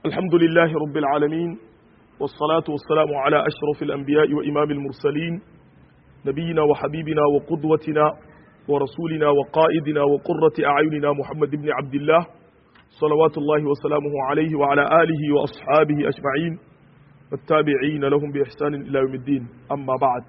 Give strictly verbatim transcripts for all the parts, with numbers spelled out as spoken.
الحمد لله رب العالمين والصلاة والسلام على أشرف الأنبياء وإمام المرسلين نبينا وحبيبنا وقدوتنا ورسولنا وقائدنا وقرة أعيننا محمد بن عبد الله صلوات الله وسلامه عليه وعلى آله وأصحابه أجمعين والتابعين لهم بإحسان إلى يوم الدين أما بعد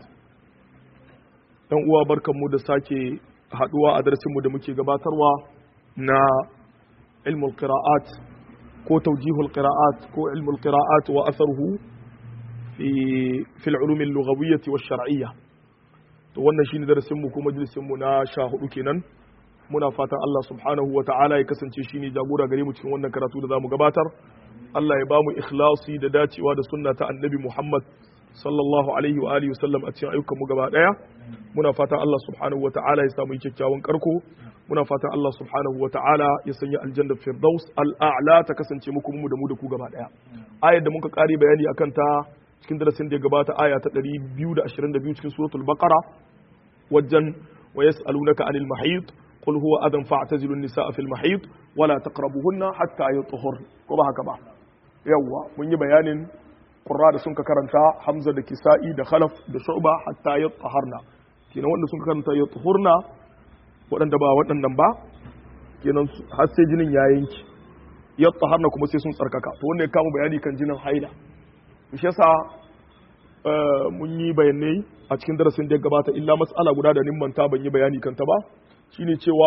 uwa barkanmu da sake haduwa a darasinmu da muke gabatarwa na ilmul qira'at ko tawjihul qira'at ko ilmul qira'at wa atharuhu fi fi al-ulum al-lughawiyyah wa shar'iyyah to wannan shine darasinmu ko majalisinmu na sha hudu kenan muna fatan Allah subhanahu wa ta'ala ya kasance shine jagora gare mu cikin wannan karatu da zamu gabatar Allah ya bamu ikhlasi da dacewa da sunna ta annabi Muhammad sallallahu alaihi wa alihi wasallam a cikin ayyukan mu gaba daya muna fatan Allah subhanahu wa ta'ala ya samu kyakkyawan karko muna fatan Allah subhanahu wa ta'ala ya sanya aljanna firdaus al'a'la ta kasance muku mu da mu da ku gaba daya ayar da muka kare bayani akan ta cikin darasin da ya gabata aya ta ɗari biyu da ashirin da biyu cikin suratul baqara wajen wa yas'alunaka anil mahid qul huwa adan fa'tazilu an-nisaa fil mahid wala taqrabuhunna hatta yutahhar ko ba haka ba yawa mun yi bayanin qurra da sun ka karanta hamza da kisa'i da khalaf da shu'ba hatta yutahharna kenan wanda sun ka karanta yutahharna waɗanda ba waɗannan ba kenan har sai jinin ya yanki yutahharna kuma sai sun tsarkaka to wanda ya kama bayani kan jinin haila shi yasa mun yi bayanai a cikin darasin da ya gabata illa mas'ala guda da nimmanta ban yi bayani kanta ba shine cewa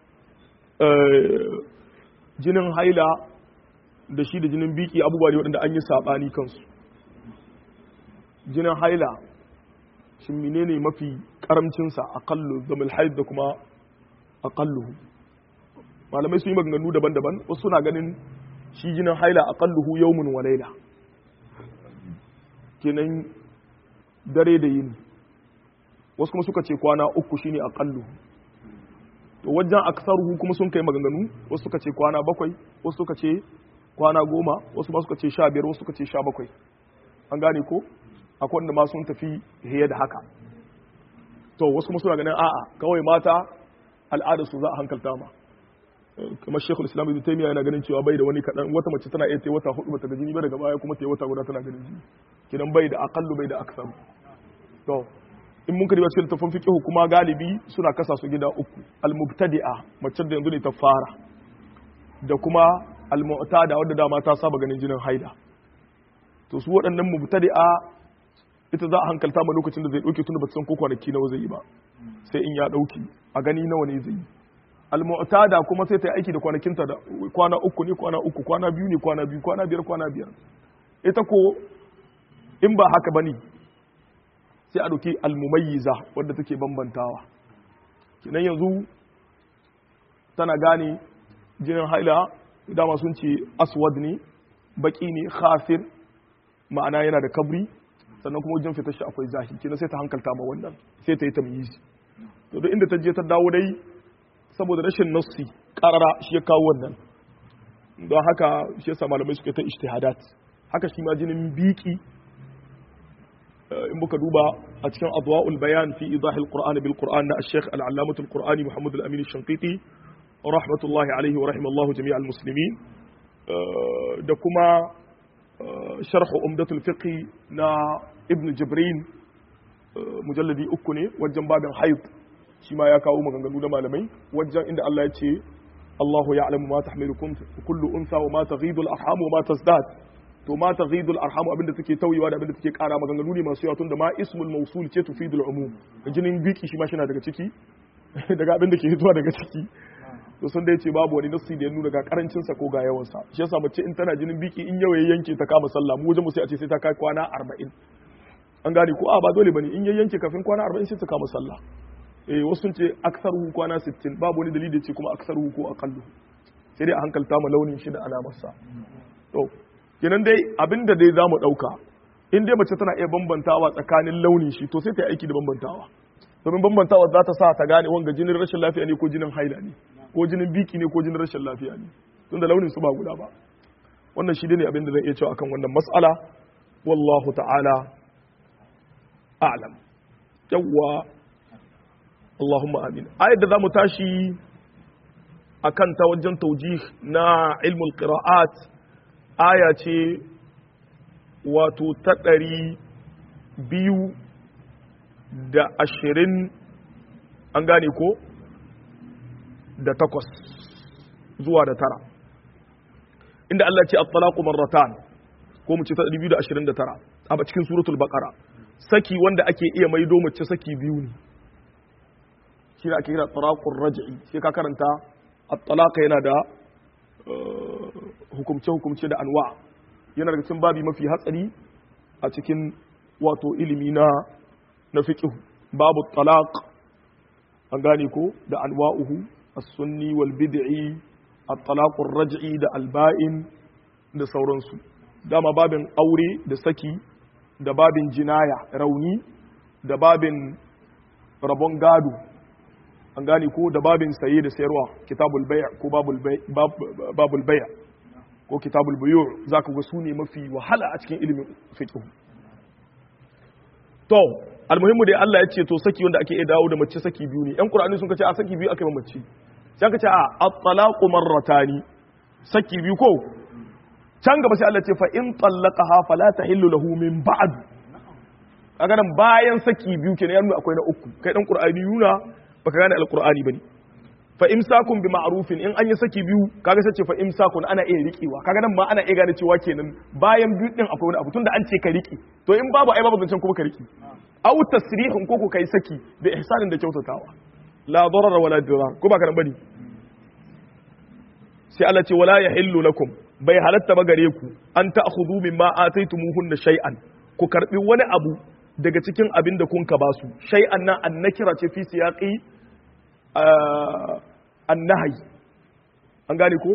jinin haila da shi da jinin biki abubuwa ne waɗanda an yi saɓani kansu jinin haila shi menene mafi karamcinsa aqallu zamil haid da kuma aqalluhu malamai sun yi maganganu daban-daban wasu suna ganin shi jinin haila aqalluhu yawmun wa layla kenan dare da yini wasu kuma suka ce kwana uku shine aqalluhu to wajen aksaruhu kuma sun kai maganganu wasu suka ce kwana bakwai wasu suka ce kwana goma wasu ma suka ce sha biyar wasu suka ce sha bakwai an gane ko akwai wanda ma sun tafi hiye da haka to wasu kuma suna ganin a'a kawai mata al'adar su za a hankalta ma kamar shekul islam ibn taymiya yana ganin cewa bai da wani kadan wata mace tana iya ta wata hudu bata ga jini ba daga baya kuma ta yi wata guda tana ganin jini kidan bai da aqallu bai da aksar to in mun kariba cikin tafin fiqh kuma galibi suna kasa su gida uku al-mubtadi'a mace da yanzu ne ta fara da kuma al-mu'tada wadda dama ta saba ganin jinin haila to su waɗannan mubtadi'a ita za a hankalta ma lokacin da zai dauke tunda ba san ko kwanaki nawa zai yi ba sai in ya dauki a gani nawa ne zai yi al-mu'tada kuma sai ta yi aiki da kwanakinta da kwana uku ne kwana uku kwana biyu ne kwana biyu kwana biyar kwana biyar ita ko in ba haka bane sai a dauki al-mumayyiza wadda take bambantawa kinan yanzu tana gane jinin haila dama sun ce aswad ne baki ne khafir ma'ana yana da kabri sannan kuma wajen fitar shi akwai zahi kina sai ta hankalta ma wannan sai ta yi tamyizi to duk inda ta je ta dawo dai saboda rashin nassi karara shi ya kawo wannan don haka shi yasa malamai suke ta ijtihadat haka shi ma jinin biki in muka duba a cikin adwa'ul bayan fi idahil qur'ani bil qur'an na al-sheikh al-allamatul qur'ani muhammad al-amin al-shanqiti rahmatullahi alaihi wa rahimallahu jami'al muslimin da kuma sharh umdatul fiqh na ibn jibrin mujalladi uku ne wajen babin haid shi ma ya kawo maganganu da malamai wajen inda Allah ya ce Allahu ya'lamu ma tahmilu kullu unsa wa ma taghidu al-arham wa ma tazdad to ma taghidu al-arham abinda take tauyewa da abinda take kara maganganu ne masu yawa tunda ma ismul mawsul ce tufidul umum jinin biki shi ma shi na daga ciki daga abinda ke fitowa daga ciki to sun da yace babu wani nassi da ya nuna ga karancin sa ko ga yawan sa shi yasa mace in tana jinin biki in yawa ya yanke ta kama sallah mu wajen mu sai a ce sai ta kai kwana arba'in an gane ko a ba dole bane in ya yanke kafin kwana arba'in sai ta kama sallah eh wasu sun ce aksaruhu kwana sittin babu wani dalili da ce kuma aksaruhu ko aqallu sai dai a hankalta mu launin shi da alamar sa to kenan dai abinda dai zamu dauka in dai mace tana iya bambantawa tsakanin launin shi to sai ta yi aiki da bambantawa domin bambantawa za ta sa ta gane wanga jinin rashin lafiya ne ko jinin haila ne ko jinin biki ne ko jinin rashin lafiya ne tunda launin su ba guda ba wannan shi ne abin da zan iya cewa akan wannan mas'ala wallahu ta'ala a'lam yawwa Allahumma amin ayat da zamu tashi akan ta wajen tawjih na ilmul qira'at aya ce wato ta ɗari biyu da ashirin an gane ko da takwas zuwa da tara inda Allah ce at-talaqu marratan ko mu ce ta ɗari biyu da ashirin da tara a cikin suratul baqara saki wanda ake iya maido mace saki biyu ne shi ne ake kira talaqur raj'i sai ka karanta at-talaq yana da hukumce hukumce da anwa yana daga cikin babi mafi hatsari a cikin wato ilimi na na fiqh babu talaq an gane ko da anwa'uhu as-sunni wal bid'i at-talaqur raj'i da al-ba'in da sauransu dama babin aure da saki da babin jinaya rauni da babin rabon gado an gane ko da babin saye da sayarwa kitabul bay' ko babul bay' babul bay' ko kitabul buyu' zaka ga su ne mafi wahala a cikin ilimin fiqh to almuhimmu dai Allah ya ce to saki wanda ake iya dawo da mace saki biyu ne yan qur'ani sun kace a saki biyu aka yi mace sai aka ce a at-talaqu marratani saki biyu ko can gaba sai Allah ce fa in tallaqaha fala tahillu lahu min ba'd kaga nan bayan saki biyu kenan yana akwai na uku kai dan qur'ani yuna baka gane alqur'ani bane fa imsakun bi ma'rufin in an yi saki biyu kaga sai ce fa imsakun ana iya rikewa kaga nan ma ana iya gane cewa kenan bayan biyu din akwai wani abu tunda an ce ka rike to in babu ai babu zancen kuma ka rike aw tasrihun ko ko kai saki da ihsanin da kyautatawa la darara wala dirar ko ba ka nan bane sai Allah ce wala yahillu lakum bai halatta ba gare ku an ta'khudhu mimma ataytumuhunna shay'an ku karbi wani abu daga cikin abin da kun ka basu shay'an nan annakira ce fi siyaqi annahi an gane ko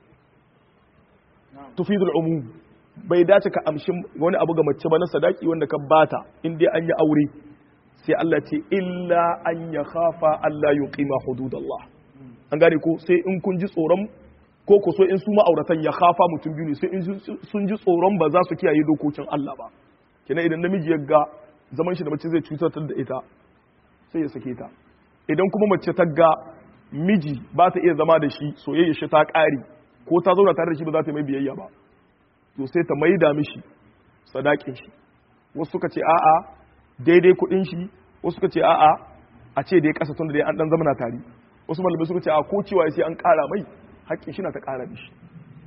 tufidul umum bai dace ka amshi wani abu ga mace ba na sadaki wanda ka bata in dai an yi aure sai Allah ce illa an yakhafa alla yuqima hududallah an gane ko sai in kun ji tsoron ko ku so in su ma'auratan ya khafa mutum biyu ne sai in sun ji tsoron ba za su kiyaye dokokin Allah ba kenan idan namiji ya ga zaman shi da mace zai cutar da ita sai ya sake ta idan kuma mace ta ga miji ba ta iya zama da shi soyayya shi ta ƙare ko ta zauna tare da shi ba za ta mai biyayya ba to sai ta maida mishi sadakin shi wasu suka ce a'a daidai kuɗin shi wasu suka ce a'a a ce dai ƙasa tun da dai an dan zamana tare wasu malamai suka ce a ko cewa sai an ƙara mai haƙƙin shi na ta ƙara da shi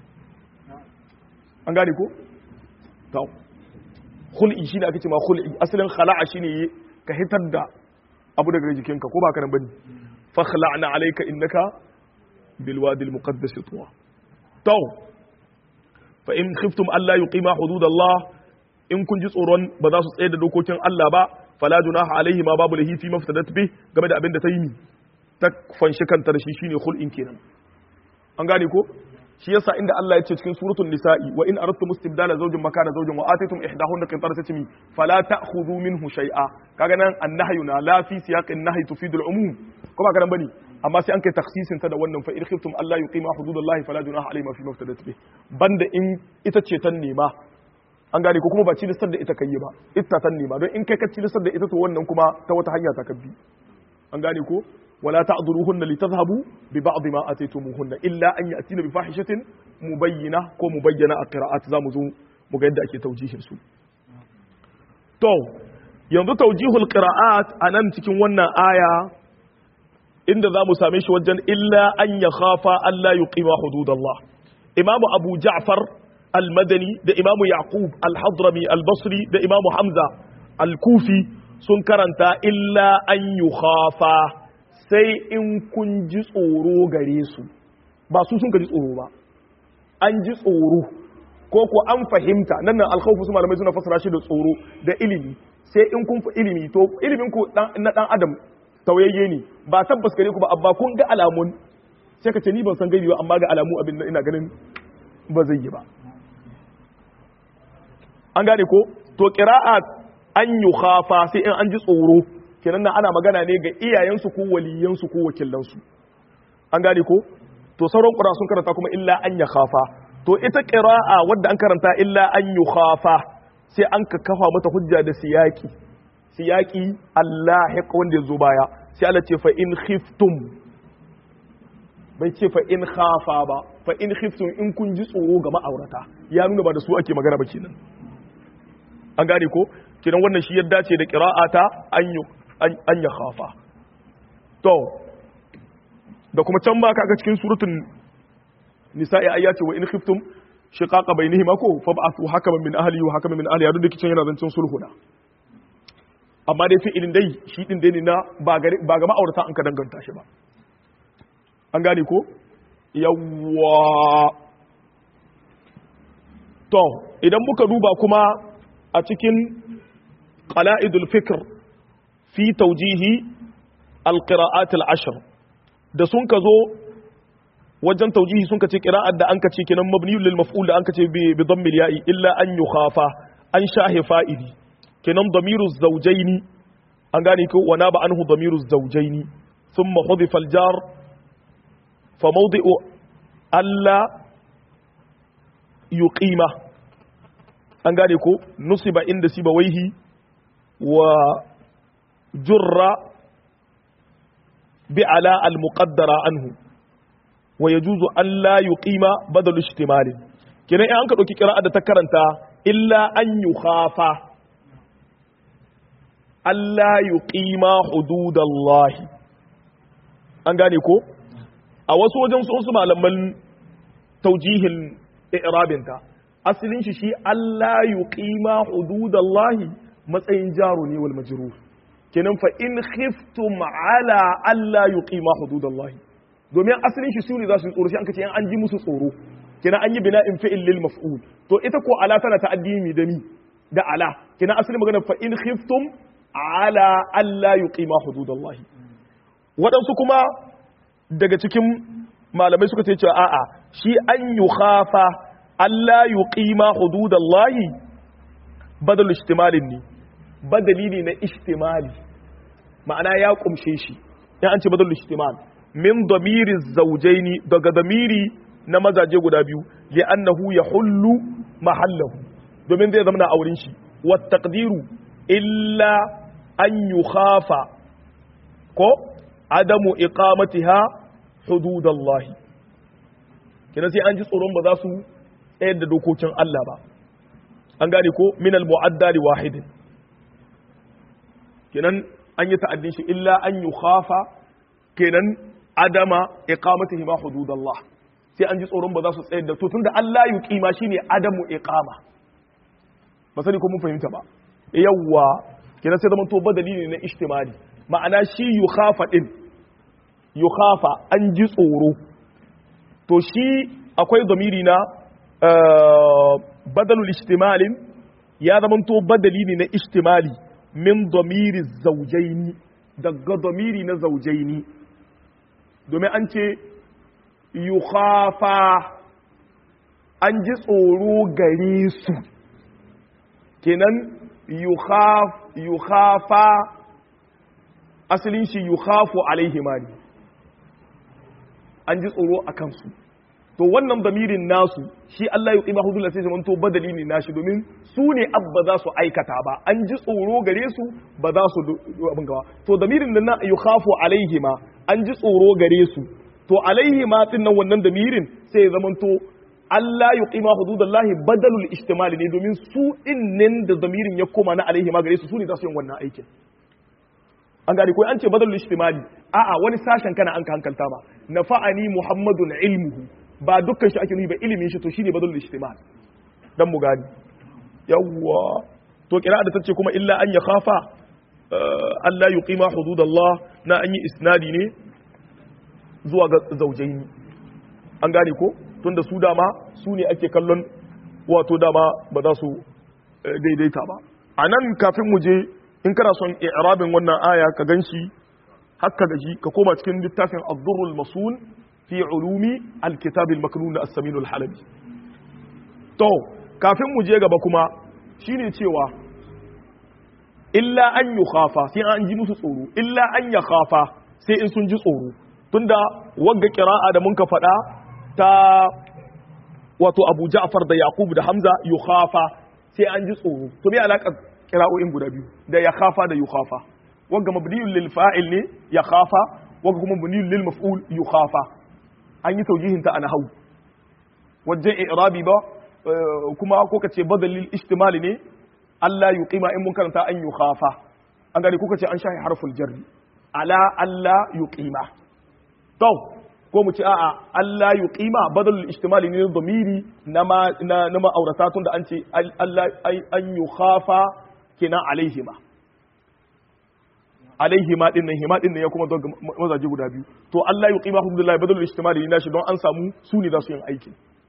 an gane ko? tau hul'i shi ne ake ce ma hul'i asalin khala'a shi ne ka hitar da abu daga jikinka ko ba ka nan bane fa khala'na alayka innaka bil wadi al muqaddas tuwa tau fa in khiftum alla yuqima hududallah in kun ji tsoron ba za su tsaye da dokokin Allah ba fala junaha alaihi ma babu lahi fi maftadat bi game da abin da ta yi ta fanshi kanta da shi shine hul'in kenan an gane ko shi yasa inda Allah ya ce cikin suratul nisa'i wa in aradtum istibdala zawjin makana zawjin wa atitum ihdahunna qintaran satimi fala ta'khudhu minhu shay'a kaga nan annahyuna la fi siyaqin nahy tufidul umum ko ba karan bane amma sai an kai takhsisin ta da wannan fa in khiftum alla yuqima hududallahi fala junaha alayhi ma fi maftadat bih banda in ita ce tan nema an gane ko kuma ba ci listar da ita kai ba ita tan nema don in kai ka ci listar da ita to wannan kuma ta wata hanya ta kabbi an gane ko ولا تعذروهن لتذهبوا ببعض ما اتيتموهن الا ان ياتين بفاحشه مبينه كو مبينه القراءات zamu zo mu ga yadda ake taujihin su to yanzu taujihul qira'at anan cikin wannan aya inda zamu same shi wajen illa an yakhafa alla yuqima hududallah imam abu ja'far al-madani da imam yaqub al-hadrami al-basri da imam hamza al-kufi sun karanta illa an yukhafa sai in kun ji tsoro gare su ba su sun ka ji tsoro ba an ji tsoro ko ko an fahimta nan nan alkhawfu su malamai suna fassara shi da tsoro da ilimi sai in kun fi ilimi to ilimin ku na dan adam tauyayye ne ba tabbas gare ku ba abba kun ga alamun sai ka ce ni ban san gaibi ba amma ga alamu abin da ina ganin ba zai yi ba an gane ko to qira'a an yukhafa sai in an ji tsoro kenan nan ana magana ne ga iyayensu ko waliyansu ko wakilansu an gane ko to sauran qura sun karanta kuma illa an ya khafa to ita qira'a wadda an karanta illa an yu khafa sai an ka kafa mata hujja da siyaki siyaki allahiq wanda yazo baya sai Allah ce fa in khiftum bai ce fa in khafa ba fa in khiftum in kun ji tsoro ga ma'aurata ya nuna ba da su ake magana ba kenan an gane ko kenan wannan shi ya dace da qira'ata an an ya khafa to da kuma can ba kaga cikin suratul nisa'i ayati wa in khiftum shiqaqa bainihima ko fab'athu hakaman min ahli wa hakaman min ahli duk kicin yana zancin sulhu da amma dai fi'ilin dai shi din dai ne na ba ga ba ga ma'aurata an ka danganta shi ba an gane ko yawwa to idan muka duba kuma a cikin qala'idul fikr fi tawjihi al-qira'at al-ashr da sun ka zo wajen taujihi sun kace qira'at da an kace kenan mabniyul lil maf'ul da an kace bi bi dhammil ya'i illa an yukhafa an shahi fa'ili kenan damiru zawjaini an gane ko wana ba anhu damiru zawjaini thumma hudifa al jar fa mawdi'u alla yuqima an gane ko nusiba inda sibawaihi wa jurra bi ala al muqaddara anhu wa yajuzu an la yuqima badalu ishtimal kenan in an ka dauki qira'a da ta karanta illa an yukhafa alla yuqima hududallahi an gane ko a wasu wajen su su malaman taujihin i'rabin ta asalin shi shi alla yuqima hududallahi matsayin jaru ne wal majrur kenan fa in khiftum ala alla yuqima hududallahi domin asalin shi sune za su tsoro shi an kace an ji musu tsoro kina an yi bina'in fi'il lil maf'ul to ita ko ala tana ta'addimi da ni da ala kina asalin magana fa in khiftum ala alla yuqima hududallahi wadansu kuma daga cikin malamai suka ce cewa a'a shi an yukhafa alla yuqima hududallahi badal ihtimalin ne badali ne na ihtimali ma'ana ya kumshe shi in an ce badal ihtimal min damiri zaujaini daga damiri na mazaje guda biyu li'annahu yahullu mahallahu domin zai zama na auren shi wa taqdiru illa an yukhafa ko adamu iqamatiha hududallahi kina sai an ji tsoron ba za su tsayar da dokokin Allah ba an gane ko min al mu'adda li wahidin kenan an yi ta'addin shi illa an yukhafa kenan adama iqamatihi ma hududallah sai an ji tsoron ba za su tsayar da to tunda Allah yuqima shine adamu iqama ba sani ko mun fahimta ba yawwa kenan sai zaman to badali ne na ihtimali ma'ana shi yukhafa din yukhafa an ji tsoro to shi akwai damiri na badalul ihtimalin ya zaman to badali ne na ihtimali min damiri zawjaini daga damiri na zawjaini domin an ce yukhafa an ji tsoro gare su kenan yukhafa asalin shi yukhafu alaihima ne an ji tsoro a kansu to wannan damirin nasu shi Allah ya ƙiba hudula sai zaman to badali ne nashi domin su ne abba za su aikata ba an ji tsoro gare su ba za su abin gaba to damirin nan na yukhafu alaihima an ji tsoro gare su to alaihima din nan wannan damirin sai ya zaman to Allah ya ƙima hududallahi badalul ihtimali ne domin su din da damirin ya koma na alaihima gare su su ne za su yi wannan aikin an gane ko an ce badalul ihtimali a'a wani sashen kana an ka hankalta ba nafa'ani muhammadun ilmuhu ba dukkan shi ake nufi ba ilimin shi to shine badalul ihtimal dan mu gani yawwa to kira da tace kuma illa an yakhafa Allah yuqima hududallah na an yi isnadi ne zuwa ga zaujaini an gane ko tunda su dama su ne ake kallon wato dama ba za su daidaita ba anan kafin mu je in kana son i'rabin wannan aya ka ganshi hakka gaji ka koma cikin littafin ad-durrul masun fi ulumi al-kitab al-maknun as-samin al-halabi to kafin mu je gaba kuma shine cewa illa an yukhafa sai an ji musu tsoro illa an yakhafa sai in sun ji tsoro tunda wagga qira'a da mun ka faɗa ta wato Abu Ja'far da Yaqub da Hamza yukhafa sai an ji tsoro to me alaka qira'o'in guda biyu da yakhafa da yukhafa wagga mabniyun lil fa'il ne yakhafa wagga kuma mabniyun lil maf'ul yukhafa an yi taujihin ta ana hau wajen i'rabi ba kuma ko kace badalil ihtimali ne Allah yuqima in mun karanta an yukhafa an gane ko kace an shahi harful jarri ala Allah yuqima to ko mu ce a'a Allah yuqima badalul ihtimali ne dhamiri na ma na ma'aurata tun da an ce Allah an yukhafa kina alaihima alaihima din nan hima din nan ya kuma zo mazaje guda biyu to Allah yuqima alhamdulillah badalul ihtimali ne shi don an samu su ne za su yin aiki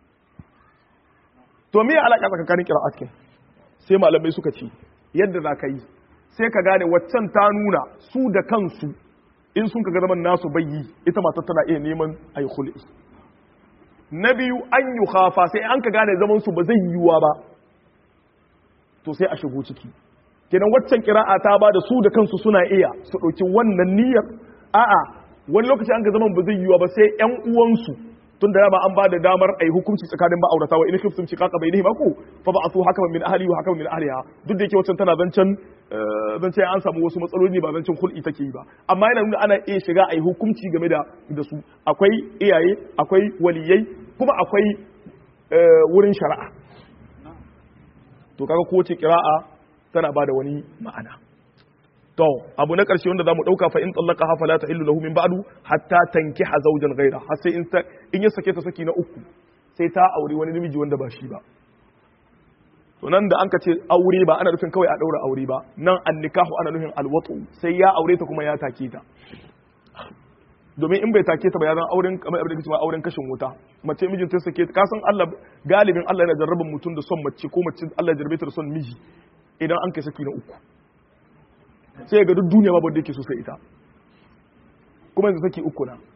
to me alaka tsakanin qira'at kin sai malamai suka ce yadda za ka yi sai ka gane waccan ta nuna su da kansu in sun kaga zaman nasu bayyi ita matar tana iya neman ayi khul'i na biyu an yi khafa sai an ka gane zaman su ba zai yiwuwa ba to sai a shigo ciki kenan waccan kira'a ta ba da su da kansu suna iya su ɗauki wannan niyyar a'a wani lokaci an ga zaman ba zai yiwuwa ba sai ƴan uwansu tun da dama an ba da damar a yi hukunci tsakanin ma'aurata wa in khiftum shiqaqa bainihima ko fa ba'athu hakaman min ahli wa hakaman min ahliha duk da yake wancan tana zancen zancen an samu wasu matsaloli ba zancen hul'i take yi ba amma yana nuna ana iya shiga a yi hukunci game da da su akwai iyaye akwai waliyai kuma akwai wurin shari'a to kaga kowace qira'a tana ba da wani ma'ana to abu na ƙarshe wanda zamu dauka fa in tallaka ha fala tahillu lahu min ba'du hatta tankiha zawjan ghayra har sai in in ya sake ta saki na uku sai ta aure wani namiji wanda ba shi ba to nan da anka ce aure ba ana nufin kawai a daura aure ba nan annikahu ana nufin alwatu sai ya aure ta kuma ya take ta domin in bai take ta ba ya zan auren kamar abin da kace auren kashin wuta mace mijin ta sake ka san Allah galibin Allah yana jarrabin mutum da son mace ko mace Allah ya jarrabe ta da son miji idan an kai saki na uku sai ga duk duniya babu da yake so sai ita kuma yanzu saki uku na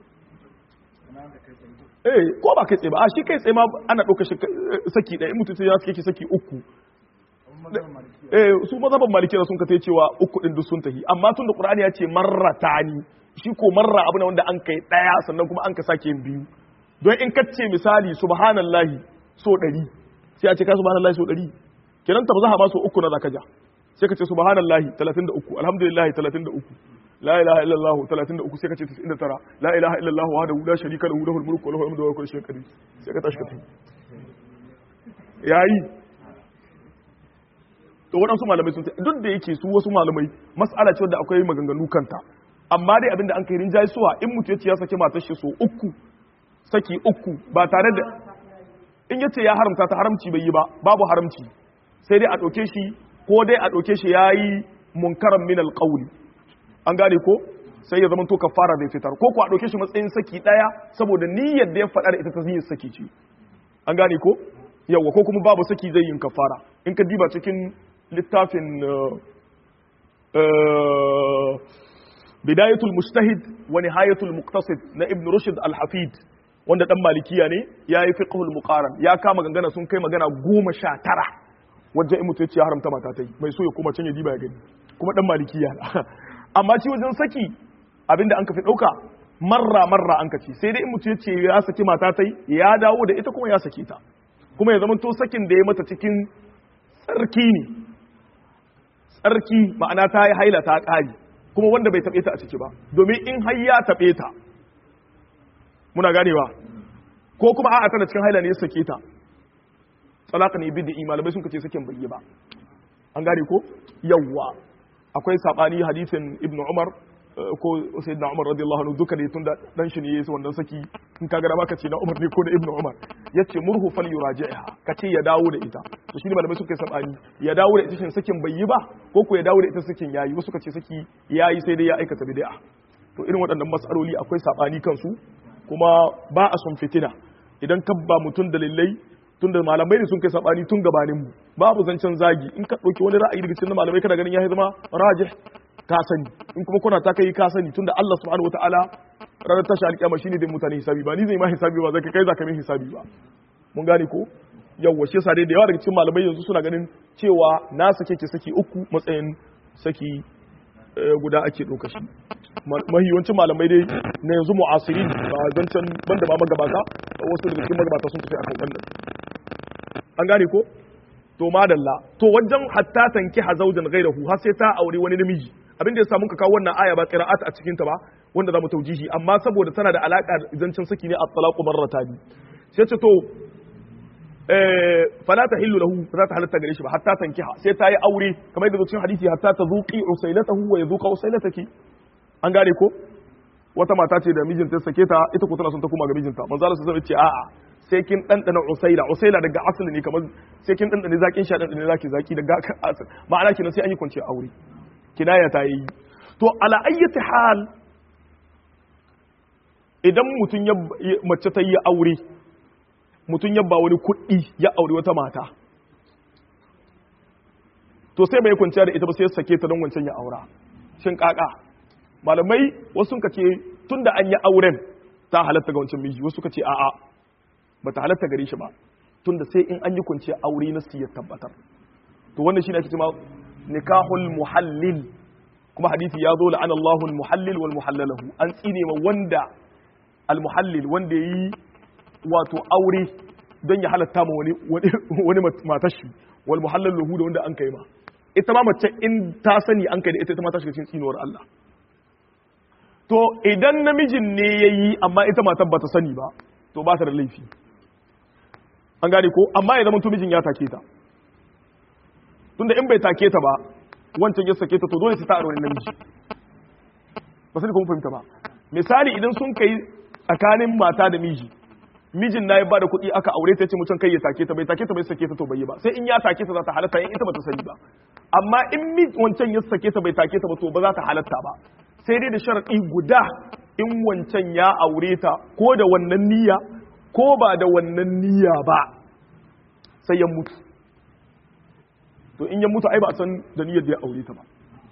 eh ko ba kai tsaye ba a shi kai tsaye ma ana ɗauka saki ɗaya in mutum sai ya saki saki uku eh su mazhaban malikiya sun kace cewa uku din duk sun tahi amma tun da qur'ani ya ce marratani shi ko marra abu ne wanda an kai ɗaya sannan kuma an ka sake yin biyu don in kace misali subhanallahi so ɗari sai a ce ka subhanallahi so ɗari kenan tabzaha ma so uku na zaka ja sai ka ce subhanallahi talatin da uku alhamdulillahi talatin da uku la ilaha illallah talatin da uku sai ka ce tis'in da tara la ilaha illallah wahdahu la sharika lahu lahul mulku wa lahul hamdu wa huwa kullu shay'in qadir sai ka tashi ka tafi yayi to waɗansu malamai sun ce duk da yake su wasu malamai mas'ala ce wadda akwai maganganu kanta amma dai abinda an kai rinjaye suwa in mutum ya ce ya saki matar shi so uku saki uku ba tare da in yace ya haramta ta haramci bai yi ba babu haramci sai dai a ɗauke shi ko dai a ɗauke shi ya yi munkaran min alƙawli an gane ko sai ya zama to kafara zai fitar ko ko a ɗauke shi matsayin saki ɗaya saboda niyyar da ya faɗa da ita ta niyyar saki ce an gane ko yawa ko kuma babu saki zai yin kafara in ka diba cikin littafin bidayatul mujtahid wa nihayatul muqtasid na ibn rushd al-hafid wanda dan malikiya ne yayi fiqhul muqaran ya kama gangana sun kai magana goma sha tara wajen in mutum ya haramta mata ta yi mai so ya koma can ya diba ya gani kuma dan malikiya amma ci wajen saki abinda an ka fi dauka marra marra an ka ci sai dai in mutum ya ce ya saki mata ta yi ya dawo da ita kuma ya saki ta kuma ya zama to sakin da ya mata cikin tsarki ne tsarki ma'ana ta yi haila ta ƙari kuma wanda bai taɓe ta a ciki ba domin in har ya taɓe ta muna ganewa ko kuma a'a tana cikin haila ne ya sake ta talaka ne bid'i malamai sun kace sakin bai yi ba an gane ko yawwa akwai sabani hadisin ibnu umar ko sayyidina umar radiyallahu anhu duka ne tunda dan shi ne yayi wannan saki in kaga da baka ce na umar ne ko da ibnu umar yace murhu fal yuraji'ha kace ya dawo da ita to shine malamai suka yi sabani ya dawo da ita shin sakin bai yi ba ko ko ya dawo da ita sakin yayi wasu kace saki yayi sai dai ya aikata bid'a to irin waɗannan mas'aloli akwai sabani kansu kuma ba a son fitina idan ka ba mutun dalilai tunda malamai ne sun kai sabani tun gabanin mu babu zancen zagi in ka dauki wani ra'ayi daga cikin malamai kana ganin ya zama rajih ka sani in kuma kuna ta kai ka sani tunda Allah subhanahu wataala ranar tashi alƙiyama shine da mutane hisabi ba ni zai ma hisabi ba zai kai zaka min hisabi ba mun gane ko yawwa shi yasa dai da yawa daga cikin malamai yanzu suna ganin cewa na sake ki saki uku matsayin saki guda ake ɗauka shi mahiyancin malamai dai na yanzu mu'asirin ba zancen banda ba magabata wasu daga cikin magabata sun tafi akan wannan an gane ko to madalla to wajen hatta tanki hazaujan gairahu har sai ta aure wani namiji abin da ya samu ka kawo wannan aya ba qira'at a cikin ta ba wanda zamu taujihi amma saboda tana da alaka zancen saki ne at-talaqu marratani sai ce to eh fala tahillu lahu za ta halatta gare shi ba hatta tankiha sai ta yi aure kamar yadda cikin hadisi hatta tazuqi usailatahu wa yazuqa usailataki an gane ko wata mata ce da mijinta sake ta ita ko tana son ta koma ga mijinta manzo Allah sai ya ce a'a sai kin dandana usaila usaila daga asali ne kamar sai kin dandane zakin sha dandane zaki zaki daga asali ma'ana kenan sai an yi kwanciya aure kinaya ta yi to ala ayyati hal idan mutun ya mace ta yi aure mutun ya ba wani kuɗi ya aure wata mata to sai bai kwanciya da ita ba sai ya sake ta don wancan ya aura shin kaka malamai wasu suka ce tunda an yi auren ta halatta ga wancan miji wasu suka ce a'a bata halatta gare shi ba tunda sai in an yi kwanciya aure na su ya tabbatar to wannan shine ake cewa nikahul muhallil kuma hadisi ya zo la'ana Allahu al-muhallil wal muhallalahu an tsine ma wanda al-muhallil wanda yi wato aure don ya halatta ma wani wani matar shi wal muhallalahu da wanda an kai ma ita ma mace in ta sani an kai da ita ita ma ta shiga cikin tsinuwar Allah to idan namijin ne yayi amma ita matar bata sani ba to ba ta da laifi an gane ko amma ya zama to mijin ya take ta tunda in bai take ta ba wancan ya sake ta to dole sai ta aure namiji ba sai kuma fahimta ba misali idan sun kai tsakanin mata da miji mijin na ya bada kuɗi aka aure ta ce mutum kai ya take ta bai take ta bai sake ta to bai yi ba sai in ya take ta za ta halatta in ita bata sani ba amma in wancan ya sake ta bai take ta ba to ba za ta halatta ba sai dai da sharadi guda in wancan ya aure ta ko da wannan niyya ko ba da wannan niyya ba sai ya mutu to in ya mutu ai ba a san da niyyar da ya aure ta ba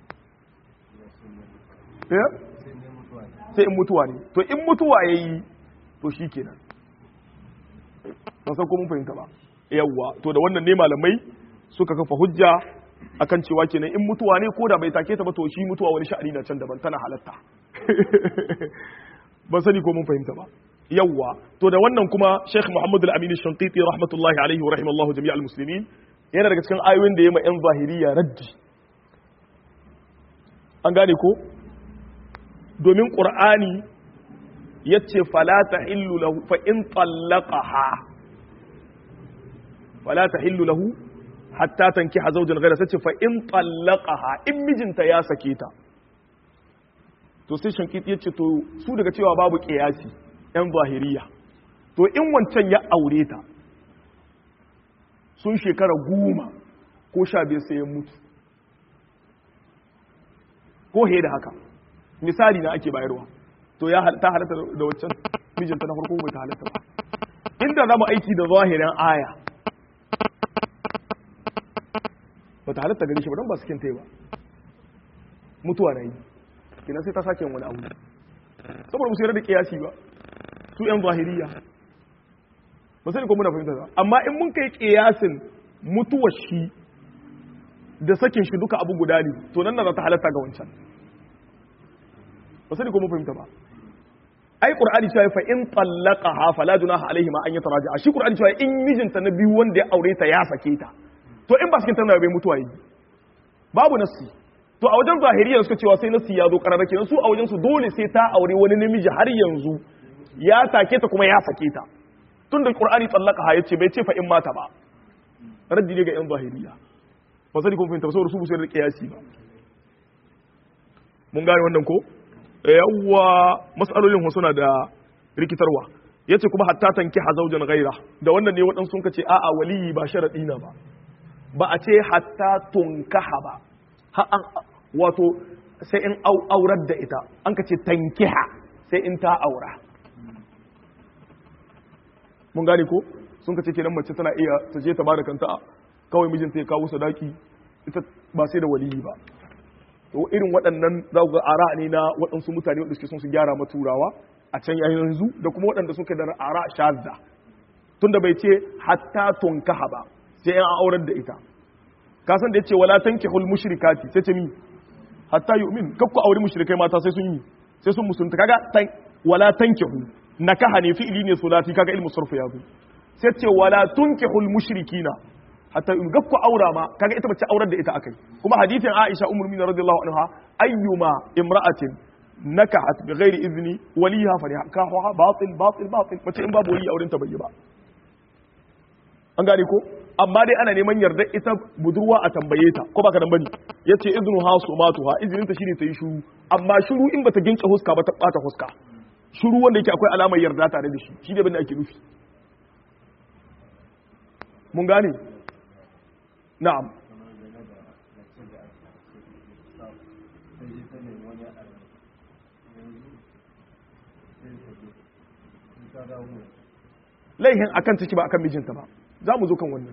sai in mutuwa ne to in mutuwa yayi to shikenan ba san ko mun fahimta ba yawwa to da wannan ne malamai suka kafa hujja akan cewa kenan in mutuwa ne ko da bai take ta ba to shi mutuwa wani sha'ani na can daban tana halatta ba sani ko mun fahimta ba yawwa to da wannan kuma Sheikh Muhammad Al-Amin Al-Shanqiti rahmatullahi alaihi wa rahimallahu jami'al muslimin yana daga cikin ayoyin da yayi ma yan zahiriya raddi an gane ko domin Qur'ani yace fala tahillu lahu fa in talaqaha fala tahillu lahu hatta tankiha zawjan ghayra sace fa in talaqaha in mijinta ya sake ta to sai shankiti yace to su daga cewa babu qiyasi yan zahiriya to in wancan ya aure ta sun shekara goma ko sha biyar sai ya mutu ko he da haka misali na ake bayarwa to ya ta halatta da waccan mijinta na farko bai ta halatta ba inda za mu aiki da zahirin aya ba ta halatta gari shi ba don ba su kinta ba mutuwa na yi kina sai ta sake wani abu saboda musu yarda da kiyasi ba su yan zahiriya ba sai ko muna fahimta ba amma in mun kai kiyasin mutuwar shi da sakin shi duka abu guda ne to nan na za ta halatta ga wancan ba sai ko mun fahimta ba ai qur'ani cewa fa in talaqaha fala junaha alaihi ma an yataraja shi qur'ani cewa in mijinta na biyu wanda ya aure ta ya sake ta to in ba sakin ta bai mutuwa yi babu nasi to a wajen zahiriya suka cewa sai nasi ya zo karara kenan su a wajen su dole sai ta aure wani namiji har yanzu ya sake ta kuma ya sake ta tunda qur'ani talaqaha yace bai ce fa in mata ba raddi ne ga yan zahiriya ba sai kun fahimta saboda su busai da kiyasi ba mun gane wannan ko yawwa mas'alolin suna da rikitarwa yace kuma hatta tanki hazaujan ghaira da wannan ne waɗansu sun kace a'a waliyi ba sharadi na ba ba a ce hatta tunkaha ba ha an wato sai in au aurar da ita an kace tankiha sai in ta aura mun gane ko sun kace kenan mace tana iya ta je ta bada kanta kawai mijinta ya kawo sadaki ita ba sai da waliyi ba to irin waɗannan za ku ga ara ne na waɗansu mutane waɗanda suke son su gyara maturawa a can yanzu da kuma waɗanda suke da ara shazza tunda bai ce hatta tunkaha ba sai an aurar da ita ka san da yace wala tankihul mushrikati sai ce mi hatta yu'min kakku aure mushrikai mata sai sun yi sai sun musulunta kaga wala tankihu nakaha ne fi'ili ne sulati kaga ilmu sarfu ya zo sai ce wala tunkihul mushrikina hatta in gakku aura ma kaga ita bace aurar da ita akai kuma hadithin Aisha ummul mu'minin radiyallahu anha ayyuma imra'atin nakahat bighairi idni waliha fa nikahuha batil batil batil bace in babu wali auren ta bai ba an gane ko amma dai ana neman yarda ita budurwa a tambaye ta ko baka dan bane yace idnu hasu matuha izinin ta shine ta yi shuru amma shuru in bata gince huska ba ta bata huska shuru wanda yake akwai alamar yarda tare da shi shi da bane ake nufi mun gane na'am laihin akan ciki ba akan mijinta ba za mu zo kan wannan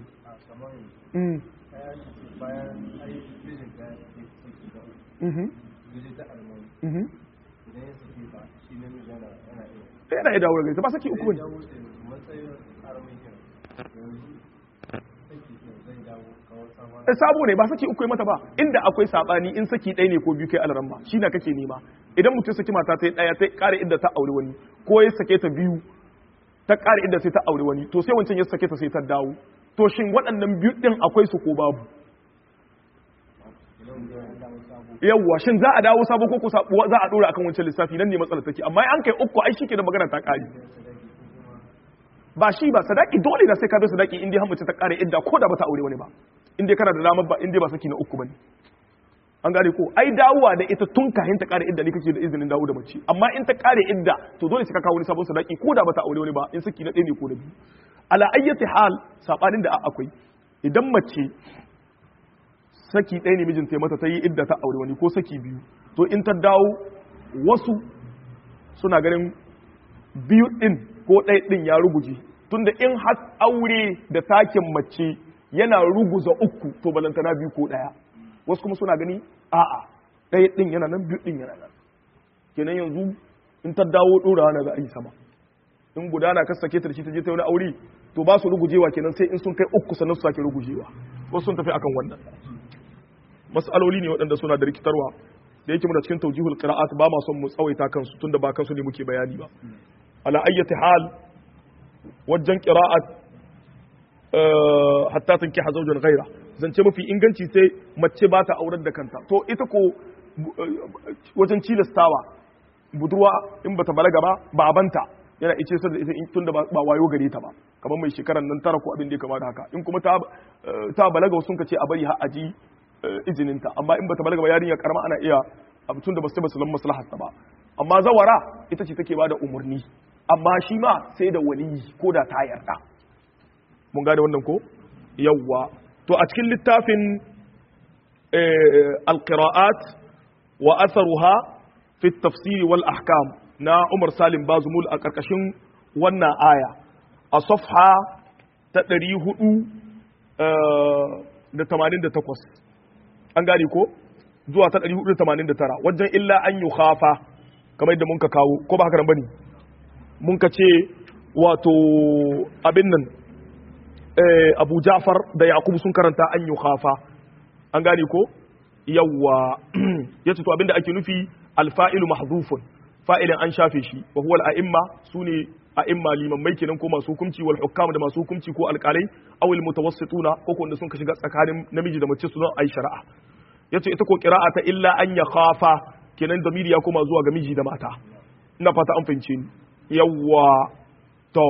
yana iya dawo da ba saki uku ne sabo ne ba saki uku mata ba inda akwai sabani in saki ɗaya ne ko biyu kai alaran ba shi na kake nema idan mutum saki mata ta ɗaya ta ƙara inda ta aure wani ko ya sake ta biyu ta ƙara inda sai ta aure wani to sai wancan ya sake ta sai ta dawo to shin waɗannan biyu ɗin akwai su ko babu yawwa shin za a dawo sabo ko za a ɗora akan wancan lissafi nan ne matsalar take amma an kai uku ai shi ke da magana ta ƙari ba shi ba sadaki dole na sai ka bi sadaki in dai har mace ta ƙare idda ko da ba ta aure wani ba in dai kana da damar ba in dai ba saki na uku bane an gane ko ai dawowa da ita tun kahin ta ƙare idda ne kake da izinin dawo da mace amma in ta ƙare idda to dole sai ka kawo wani sabon sadaki ko da ba ta aure wani ba in saki na ɗaya ne ko na biyu ala ayyati hal sabanin da akwai idan mace saki ɗaya ne mijinta ya mata ta yi idda ta aure wani ko saki biyu to in ta dawo wasu suna ganin biyu ɗin ko ɗaya ɗin ya ruguje tunda in har aure da takin mace yana ruguza uku to balantana biyu ko ɗaya wasu kuma suna gani a'a ɗaya ɗin yana nan biyu ɗin yana nan kenan yanzu in ta dawo ɗorawa na za a yi sama in gudana ka sake ta da shi ta je ta wani aure to ba su rugujewa kenan sai in sun kai uku sannan su sake rugujewa wasu sun tafi akan wannan mas'aloli ne waɗanda suna da rikitarwa da yake muna cikin tawjihul qira'at ba ma son mu tsawaita kansu tunda ba kansu ne muke bayani ba ala ayyati hal wajen qira'at hatta tankiha zawjan ghaira zance mafi inganci sai mace ba ta aurar da kanta to ita ko wajen cilastawa budurwa in bata balaga ba babanta yana ice sar da ita tunda ba wayo gare ta ba kamar mai shekaran nan tara ko abin da ya kama da haka in kuma ta ta balaga sun ka ce a bari har aji izininta amma in bata balaga ba yarinya karama ana iya tunda ba su ba su zama maslahar ta ba amma zawara ita ce take bada umurni amma shi ma sai da waliyi ko da ta yarda mun gane wannan ko yawwa to a cikin littafin alqira'at wa atharuha fi at-tafsir wal ahkam na Umar Salim Bazumul a karkashin wannan aya a safha ta ɗari hudu da tamanin da takwas an gane ko zuwa ta ɗari hudu da tamanin da tara wajen illa an yi khafa kamar yadda mun ka kawo ko ba haka nan bane mun ka ce wato abin nan Abu Ja'far da Yakubu sun karanta an yi khafa an gane ko yawwa yace to abinda ake nufi alfa'ilu mahdhufun fa'ilin an shafe shi wa huwa al-a'imma sune a'imma limammai kenan ko masu hukunci wal hukam da masu hukunci ko alƙalai aw al mutawassituna ko wanda sun ka shiga tsakanin namiji da mace su don ai shari'a yace ita ko qira'a ta illa an ya khafa kenan damiri ya koma zuwa ga miji da mata ina fata an fahimce ni yawwa to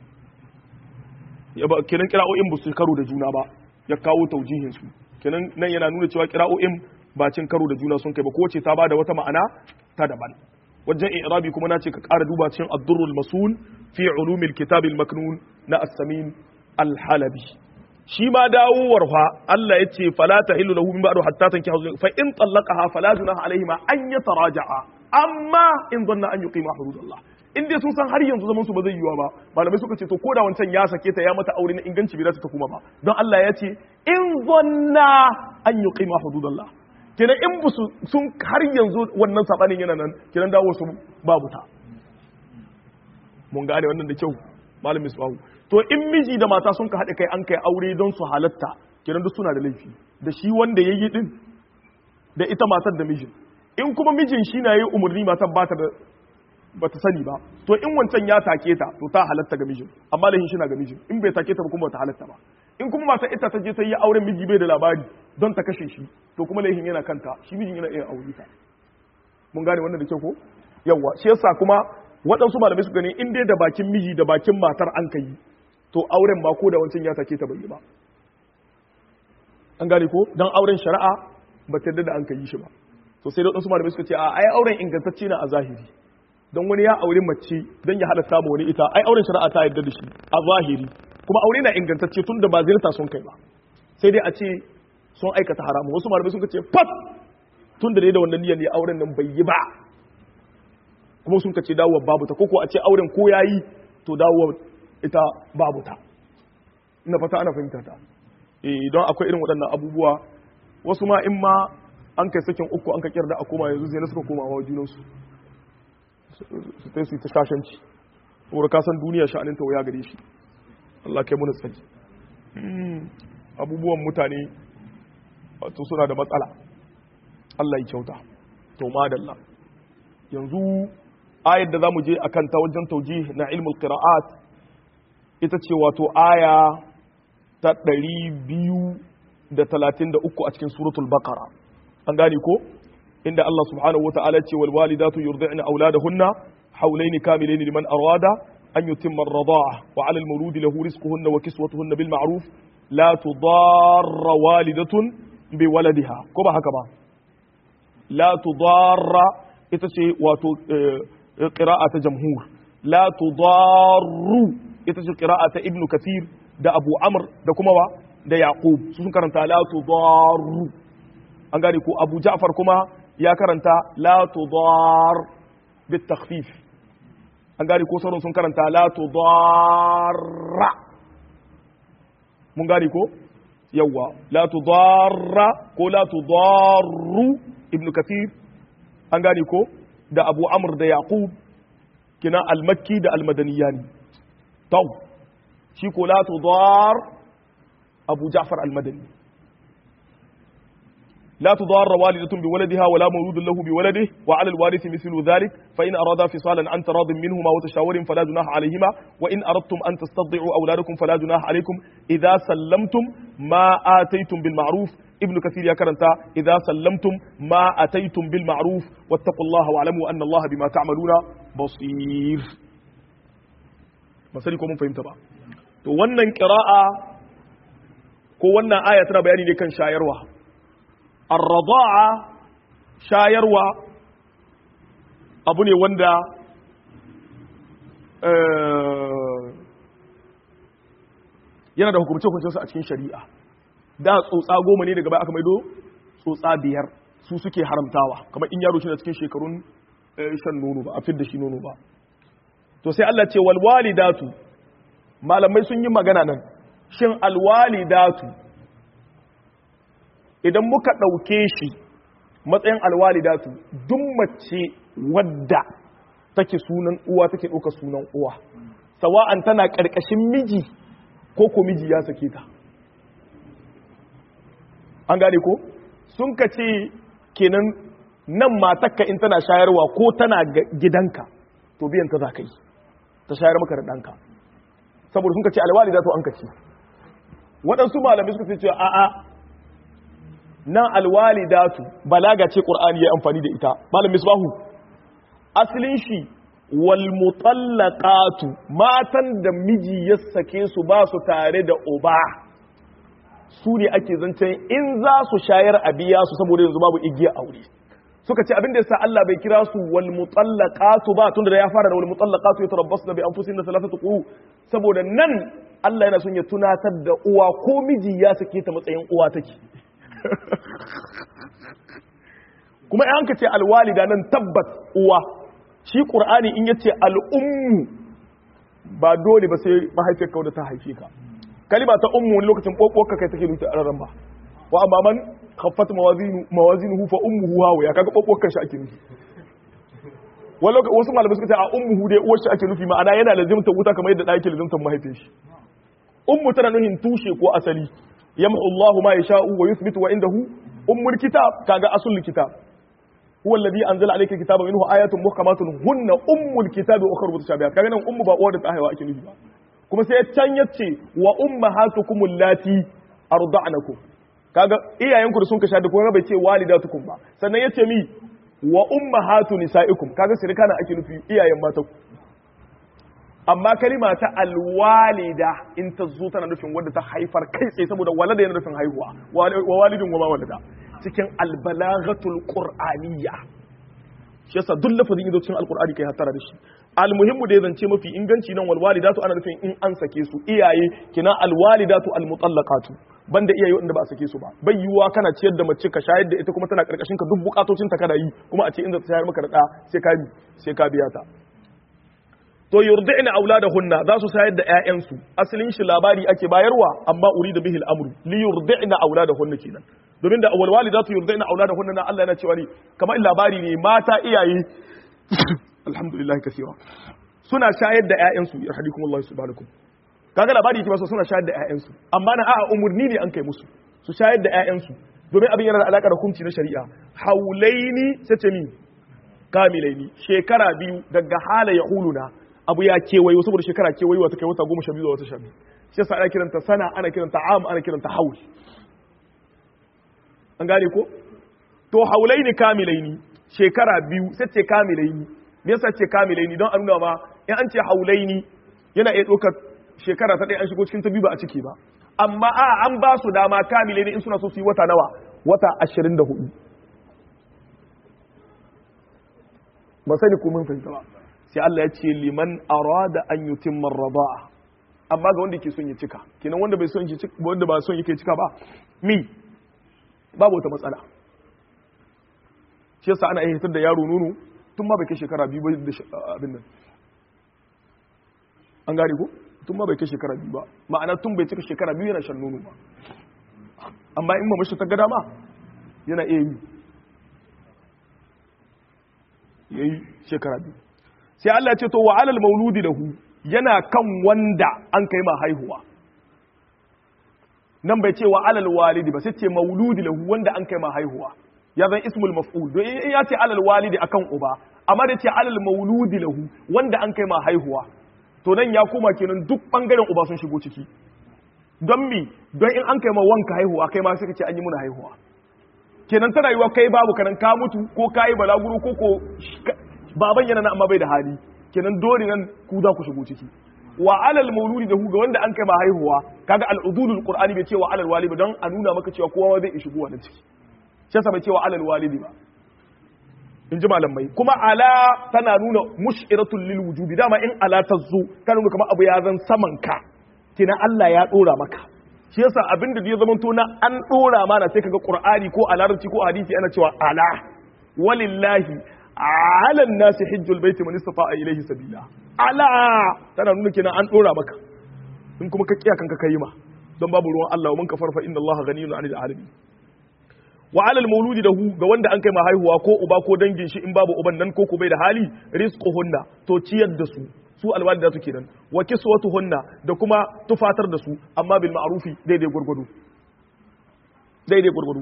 yaba kenan qira'o'in ba su karo da juna ba ya kawo taujihin su kenan nan yana nuna cewa qira'o'in ba cin karo da juna sun kai ba ko ce ta bada wata ma'ana ta daban wajen i'rabi kuma nace ka ƙara duba cikin ad-durrul masul fi ulumil kitab al-maknun na as-samin al-halabi shi ma dawowar fa Allah yace fala tahillu lahu min ba'du hatta tankihu fa in talaqaha fala junaha alayhima an yataraja'a amma in dhanna an yuqima hududallah in dai sun san har yanzu zaman su ba zai yiwa ba malamai suka ce to koda wancan ya sake ta ya mata aure na inganci bai za ta kuma ba don Allah ya ce in dhanna an yuqima hududallah kenan in busu sun har yanzu wannan sabanin yana nan kenan dawo su babu ta mun gane wannan da kyau malam misbahu to in miji da mata sun ka haɗe kai an kai aure don su halatta kenan duk suna da laifi da shi wanda yayi din da ita matar da mijin in kuma mijin shi na yi umarni matar ba ta da bata sani ba to in wancan ya take ta to ta halatta ga mijin amma lahin shi na ga mijin in bai take ta ba kuma bata halatta ba in kuma mata ita ta je ta yi auren miji bai da labari don ta kashe shi to kuma laifin yana kanta shi mijin yana iya aure ta mun gane wannan da kyau ko yawa shi yasa kuma waɗansu malamai su gani in dai da bakin miji da bakin matar an kai to auren ba ko da wancan ya sake ta bai ba an gane ko dan auren shari'a ba ta yarda da an kai shi ba to sai da wasu malamai suka ce a ai auren ingantacce na a zahiri don wani ya aure mace don ya halatta ma wani ita ai auren shari'a ta yarda da shi a zahiri kuma aure na ingantacce tun da ba zirta sun kai ba sai dai a ce sun aikata haramu wasu malamai suka ce fat tun da dai da wannan niyyar ne auren nan bai yi ba kuma sun ka ce dawowar babu ta koko a ce auren ko yayi to dawowar ita babu ta ina fata ana fahimta ta eh don akwai irin waɗannan abubuwa wasu ma in ma an kai sakin uku an ka kirda a koma yanzu zai na suka koma wa junansu su ta su ta shashanci saboda kasan duniya sha'anin ta waya gare shi Allah kai muna tsaji abubuwan mutane wato suna da matsala Allah ya kyauta to madalla yanzu ayar da zamu je akan ta wajen taujih na ilmul qira'at ita ce wato aya ta ɗari biyu da talatin da uku a cikin suratul baqara an gane ko inda Allah subhanahu wa ta'ala ce wal walidatu yurdi'na auladahunna hawlayn kamilayn liman arada an yutimma ar-rida'a wa 'ala al-mawlud lahu rizquhunna wa kiswatuhunna bil ma'ruf la tudarra walidatun bi waladiha ko ba haka ba la tudarra ita ce wato qira'a ta jamhur la tudarru ita ce qira'a ta ibnu kathir da abu amr da kuma wa da yaqub su sun karanta la tudarru an gane ko abu ja'far kuma ya karanta la tudar bit takhfif an gane ko sauran sun karanta la tudarra mun gane ko yawa la tudarra ko la tudarru ibnu kathir an gane ko da abu amr da yaqub kina al-makki da al-madaniyani taw shi ko la tudar abu ja'far al-madani لا تضار والدة بولدها ولا مولود له بولده وعلى الوارث مثل ذلك فإن أرادا فصالا عن تراض منهما وتشاور فلا جناح عليهما وإن أردتم أن تستضعوا أولادكم فلا جناح عليكم إذا سلمتم ما آتيتم بالمعروف ابن كثير يا كرنتا إذا سلمتم ما أتيتم بالمعروف واتقوا الله واعلموا أن الله بما تعملون بصير مسألكم من فهمت بقى to wannan qira'a ko wannan aya tana bayani ne kan shayarwa ar-rida'a shayarwa abu ne wanda yana da hukumce-hukumcensa a cikin shari'a da tsotsa goma ne daga baya aka maido tsotsa biyar su suke haramtawa kamar in yaro shi da cikin shekarun shan nono ba a fidda shi nono ba to sai Allah ce walwalidatu malamai sun yi magana nan shin alwalidatu idan muka ɗauke shi matsayin alwalidatu duk mace wadda take sunan uwa take ɗauka sunan uwa sawa'an tana ƙarƙashin miji ko ko miji ya sake ta an gane ko sun ka ce kenan nan matakka in tana shayarwa ko tana gidanka to biyan ta za ka yi ta shayar maka da ɗanka saboda sun ka ce alwalidatu an ka ce waɗansu malamai suka ce a'a nan alwalidatu balaga ce qur'ani ya amfani da ita malam misbahu asalin shi wal mutallaqatu matan da miji ya sake su ba su tare da uba su ne ake zancen in za su shayar a biya su saboda yanzu babu igiya aure suka ce abin da yasa Allah bai kira su wal mutallaqatu ba tunda ya fara da wal mutallaqatu yatarabbasna bi anfusihinna thalathatu quru saboda nan Allah yana son ya tunatar da uwa ko miji ya sake ta matsayin uwa take kuma in ka ce alwalida nan tabbat uwa shi qur'ani in yace al'ummu ba dole ba sai mahaifiyar ka da ta haife ka kalima ta ummu wani lokacin kokokka kai take nufi a ran ba wa amma man khaffat mawazinu mawazinuhu fa ummuhu hawiya kaga kokokkan shi ake nufi wasu malamai suka ce a ummuhu dai uwar shi ake nufi ma'ana yana lazimta wuta kamar yadda ɗaki lazimta mahaifiyar shi ummu tana nuhin tushe ko asali yamhu Allahu ma yasha'u wa yuthbitu wa indahu ummul kitab kaga asul kitab huwa alladhi anzala alayka kitaba minhu ayatun muhkamatun hunna ummul kitabi wa ukhra mutashabihat kaga nan ummu ba uwar da ta haihuwa ake nufi ba kuma sai can yace wa ummahatukum allati arda'nakum kaga iyayenku da sun kasha da kuma bai ce walidatukum ba sannan yace mi wa ummahatu nisaikum kaga sirka na ake nufi iyayen mata amma kalima ta alwalida in ta zo tana nufin wadda ta haifar kai tsaye saboda walada yana nufin haihuwa wa walidin wa ma walada cikin albalaghatul qur'aniyya shi yasa duk lafazin yazo cikin alqur'ani kai hatara da shi almuhimmu da zance mafi inganci nan walwalidatu ana nufin in an sake su iyaye kina alwalidatu almutallaqatu banda iyaye wanda ba a sake su ba bai yiwuwa kana ciyar da mace ka shayar da ita kuma tana karkashin ka duk bukatocin ta kana yi kuma a ce in za ta shayar maka da da sai ka sai ka biya ta to yurdi'na auladahunna za su sayar da ƴaƴansu asalin shi labari ake bayarwa amma urida bihi al-amru li yurdi'na auladahunna kenan domin da awwal walidatu yurdi'na auladahunna na Allah yana cewa ne kamar labari ne mata iyaye alhamdulillah kaseera suna shayar da ƴaƴansu yarhadikumullahu subhanakum kaga labari yake ba suna shayar da ƴaƴansu amma na a'a umurni ne an kai musu su shayar da ƴaƴansu domin abin yana da alaka da hukunci na shari'a haulaini sace mi kamilaini shekara biyu daga hala ya huluna abu ya kewayo saboda shekara kewayo ta kai wata goma sha biyu zuwa wata sha biyu shi yasa ana kiranta sana ana kiranta am ana kiranta haul an gane ko to haulaini kamilaini shekara biyu sai ce kamilaini me yasa ce kamilaini don a nuna ma in an ce haulaini yana iya ɗaukar shekara ta ɗaya an shigo cikin ta biyu ba a ciki ba amma a an ba su dama kamilaini in suna so su yi wata nawa wata ashirin da hudu ba sani ko mun fahimta ba sai Allah ya ce liman arada an yutimma ar-rida'a amma ga wanda yake son ya cika kenan wanda bai son ya cika wanda ba son yake cika ba mi babu wata matsala shi yasa ana hitar da yaro nono tun ma bai kai shekara biyu ba da abin nan an gane ko tun ma bai kai shekara biyu ba ma'ana tun bai cika shekara biyu yana shan nono ba amma in mamashi ta gada ma yana iya yi yayi shekara biyu sai Allah ya ce to wa alal mauludi lahu yana kan wanda an kai ma haihuwa nan bai ce wa alal walidi ba sai ce mauludi lahu wanda an kai ma haihuwa ya zan ismul maf'ul don in ya ce alal walidi akan uba amma da ce alal mauludi lahu wanda an kai ma haihuwa to nan ya koma kenan duk bangaren uba sun shigo ciki don mi don in an kai ma wanka haihuwa kai ma sai ka ce an yi muna haihuwa kenan ta rayuwa kai babu kanan ka mutu ko kai balaguro ko ko baban yana nan amma bai da hali kenan dole nan ku za ku shigo ciki wa alal mauludi da hu ga wanda an kai ma haihuwa kaga al-udulul qur'ani bai ce wa alal walidi don a nuna maka cewa kowa zai shigo wannan ciki shi yasa bai ce wa alal walidi ba in ji malamai kuma ala tana nuna mush'iratul lil wujubi dama in ala tazu ta nuna kamar abu ya zan saman ka kenan Allah ya dora maka shi yasa abin da ya zama to na an dora mana sai kaga qur'ani ko a larabci ko hadisi ana cewa ala walillahi ala nasi hajjul baiti man istata'a ilayhi sabila ala tana nuna kenan an dora maka in kuma ka kiya kanka kai ma don babu ruwan Allah wa man kafara fa inna Allah ghaniyun 'anil 'alamin wa 'alal mauludi lahu ga wanda an kai ma haihuwa ko uba ko dangin shi in babu uban nan ko ko bai da hali rizquhunna to ciyar da su su alwalidatu kenan wa kiswatuhunna da kuma tufatar da su amma bil ma'rufi daidai gurgudu daidai gurgudu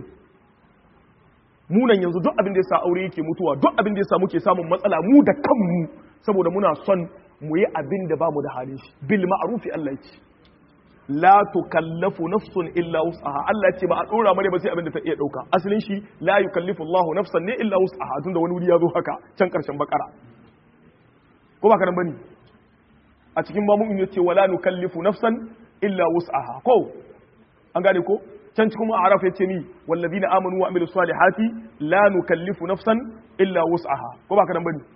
munan yanzu duk abin da yasa aure yake mutuwa duk abin da yasa muke samun matsala mu da kanmu saboda muna son mu yi abin da bamu da halin shi bil ma'rufi Allah yake la tukallafu nafsun illa wus'aha Allah ce ba a dora mare ba sai abin da ta iya dauka asalin shi la yukallifu Allahu nafsan ne illa wus'aha tunda wani wuri ya zo haka can karshen bakara ko ba ka nan bane a cikin ba mu'min yace wala nukallifu nafsan illa wus'aha ko an gane ko can cikin a'raf yace ni wallazina amanu wa amilus salihati la nukallifu nafsan illa wus'aha ko ba ka nan bane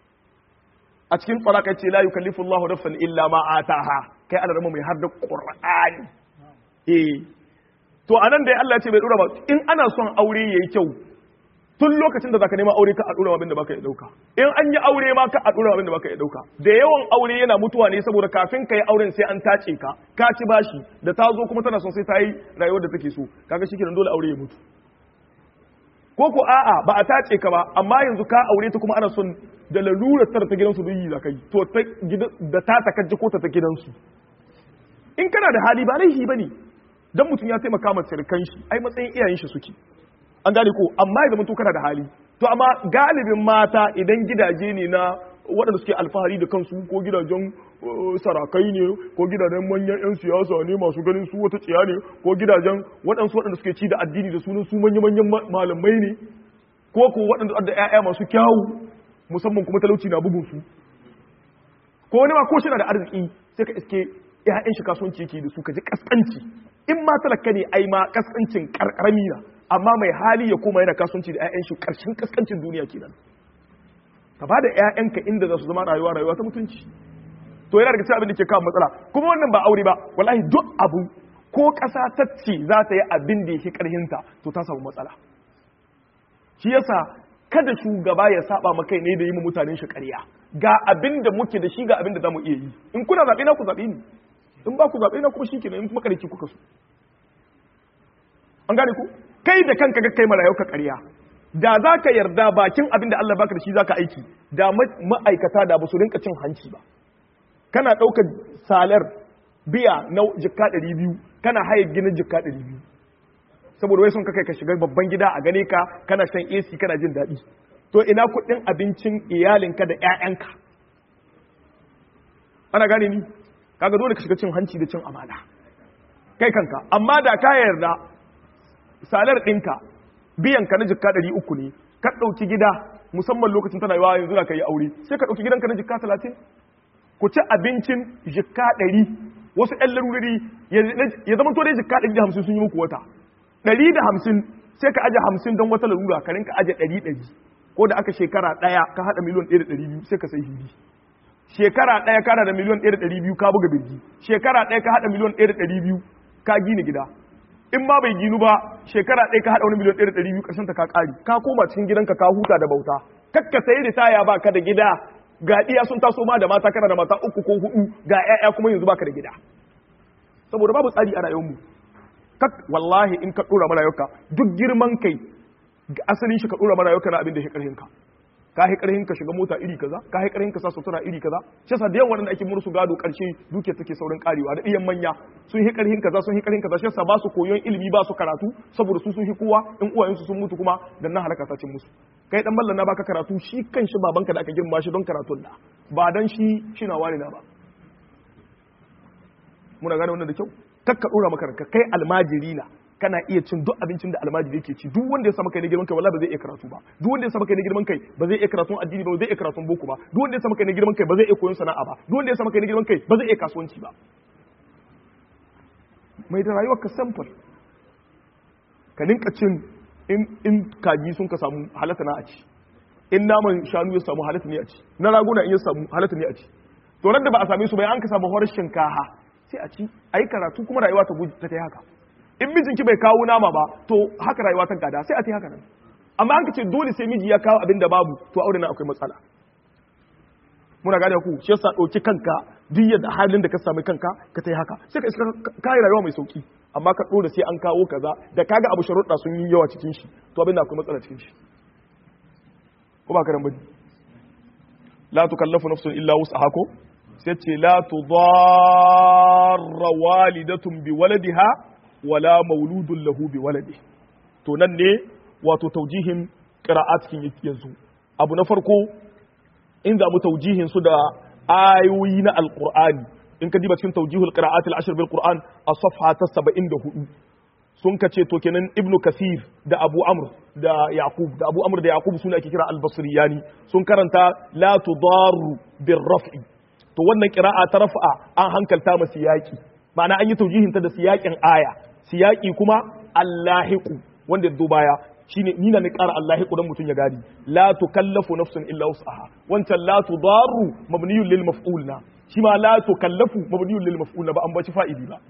a cikin talaka yace la yukallifu Allahu nafsan illa ma ataha kai Allah rama mai har da Qur'ani eh to anan dai Allah ya ce bai dora ba in ana son aure yayi kyau tun lokacin da zaka nema aure ka a dora abin da baka iya dauka in an yi aure ma ka a dora abin da baka iya dauka da yawan aure yana mutuwa ne saboda kafin kai auren sai an tace ka ka ci bashi da ta zo kuma tana son sai ta yi rayuwar da take so kaga shikenan dole aure ya mutu ko ko a'a ba a tace ka ba amma yanzu ka aure ta kuma ana son da lalurar tara ta gidansu duk yi za ka yi to da ta takajji ko ta ta gidansu in kana da hali ba laifi ba ne don mutum ya taimaka ma sirkan shi ai matsayin iyayen shi suke an gane ko amma ya zama to kana da hali to amma galibin mata idan gidaje ne na waɗanda suke alfahari da kansu ko gidajen sarakai ne ko gidajen manyan 'yan siyasa ne masu ganin su wata tsiya ne ko gidajen waɗansu waɗanda suke ci da addini da sunan su manya-manyan malamai ne ko ko waɗanda da 'ya'ya masu kyawu musamman kuma talauci na bugun su ko wani ma ko shi na da arziki sai ka iske ƴaƴan shi kasuwanci yake da su ka ji kaskanci in ma talaka ne ai ma kaskancin karkarami na amma mai hali ya koma yana kasuwanci da ƴaƴan shi karshen kaskancin duniya kenan ka ba da ƴaƴanka inda za su zama rayuwa rayuwa ta mutunci to yana daga cikin abin da ke kawo matsala kuma wannan ba aure ba wallahi duk abu ko ƙasa ta ce za ta yi abin da yake karhinta to ta samu matsala shi yasa kada shugaba ya saba maka ne da yi mu mutanen shi ƙarya ga abin da muke da shi ga abin da zamu iya yi in kuna zabe na ku zabe ni in ba ku zabe na kuma shikenan in kuma karki kuka so an gane ku kai da kanka ga kai mara yau ka ƙarya da za ka yarda bakin abin da Allah baka da shi za ka aiki da ma'aikata da ba su rinka cin hanci ba kana ɗaukar salar biya na jikka ɗari biyu kana haye ginin jikka ɗari biyu saboda wai sun ka kai ka shiga babban gida a gane ka kana shan A C kana jin daɗi to ina kuɗin abincin iyalinka da ƴaƴanka ana gane ni kaga dole ka shiga cin hanci da cin amana kai kanka amma da ka yarda salar ɗinka biyan ka na jikka ɗari uku ne ka ɗauki gida musamman lokacin tana yawa yanzu da ka yi aure sai ka ɗauki gidanka na jikka talatin ku ci abincin jikka ɗari wasu ƴan larurari ya zama to dai jikka ɗari da hamsin sun yi muku wata ɗari da hamsin sai ka aje hamsin don wata larura ka rinka aje ɗari ɗari ko da aka shekara ɗaya ka haɗa miliyon ɗaya da ɗari biyu sai ka sai hili shekara ɗaya ka da miliyon ɗaya da ɗari biyu ka buga birgi shekara ɗaya ka haɗa miliyon ɗaya da ɗari biyu ka gina gida in ma bai ginu ba shekara ɗaya ka haɗa wani miliyon ɗaya da ɗari biyu ƙarshen ta ka ƙari ka koma cikin gidanka ka huta da bauta kakka sayi ritaya ba ka da gida ga iya sun taso ma da mata kana da mata uku ko hudu ga ƴaƴa kuma yanzu baka da gida saboda babu tsari a rayuwarmu kak wallahi in ka dora mana yauka duk girman kai asalin shi ka dora mana yauka na abin da shi karhin ka ka hi karhin ka shiga mota iri kaza ka hi karhin ka sa sutura iri kaza shi yasa da yawan wanda ake mursu gado karshe duke take saurin karewa da iyan manya sun hi karhin kaza sun hi karhin kaza shi yasa ba su koyon ilimi ba su karatu saboda su sun hi kowa in uwayensu sun mutu kuma dan nan halaka ta cin musu kai dan mallan na baka karatu shi kanshi babanka da aka girma shi don karatun da ba dan shi shi na wani na ba muna gane wannan da kyau kakka dora maka ranka kai almajiri na kana iya cin duk abincin da almajiri yake ci duk wanda ya saba kai ne girman kai wallahi ba zai iya karatu ba duk wanda ya saba kai ne girman kai ba zai iya karatun addini ba ba zai iya karatun boko ba duk wanda ya saba kai ne girman kai ba zai iya koyon sana'a ba duk wanda ya saba kai ne girman kai ba zai iya kasuwanci ba mai da rayuwar ka simple ka ninka cin in in kaji sun ka samu halatta na a ci in naman shanu ya samu halatta ne a ci na raguna in ya samu halatta ne a ci to nan da ba a same su bai an ka samu horar shinkaha sai a ci a yi karatu kuma rayuwa ta guji ta ta haka in mijinki bai kawo nama ba to haka rayuwa ta gada sai a ta haka nan amma an ka ce dole sai miji ya kawo abin da babu to aure nan akwai matsala muna gane ku shi yasa ɗauki kanka duk yadda halin da ka sami kanka ka ta haka sai ka iska kayi rayuwa mai sauki amma ka ɗora sai an kawo kaza da kaga abu sharuɗa sun yi yawa cikin shi to abin da akwai matsala cikin shi ko ba ka ran bane la tukallafu nafsun illa wus'aha ko sai ce la tudarra walidatun bi waladiha wala mauludun lahu bi waladi to nan ne wato taujihin qira'at kin yanzu abu na farko in za mu taujihin su da ayoyi na alqur'ani in ka diba cikin taujihul qira'at al-ashr bil qur'an a safha ta saba'in da hudu sun kace to kenan ibnu kasir da abu amr da yaqub da abu amr da yaqub sune ake kira al-basriyani sun karanta la tudarru bir raf'i to wannan qira'a ta raf'a an hankalta ma siyaki ma'ana an yi taujihin ta da siyakin aya siyaki kuma allahiqu wanda do baya shine ni na ni ƙara allahiqu dan mutun ya gadi la tukallafu nafsun illa wus'aha wancan la tudarru mabniyun lil maf'ulna shi ma la tukallafu mabniyun lil maf'ulna ba an baci fa'ili ba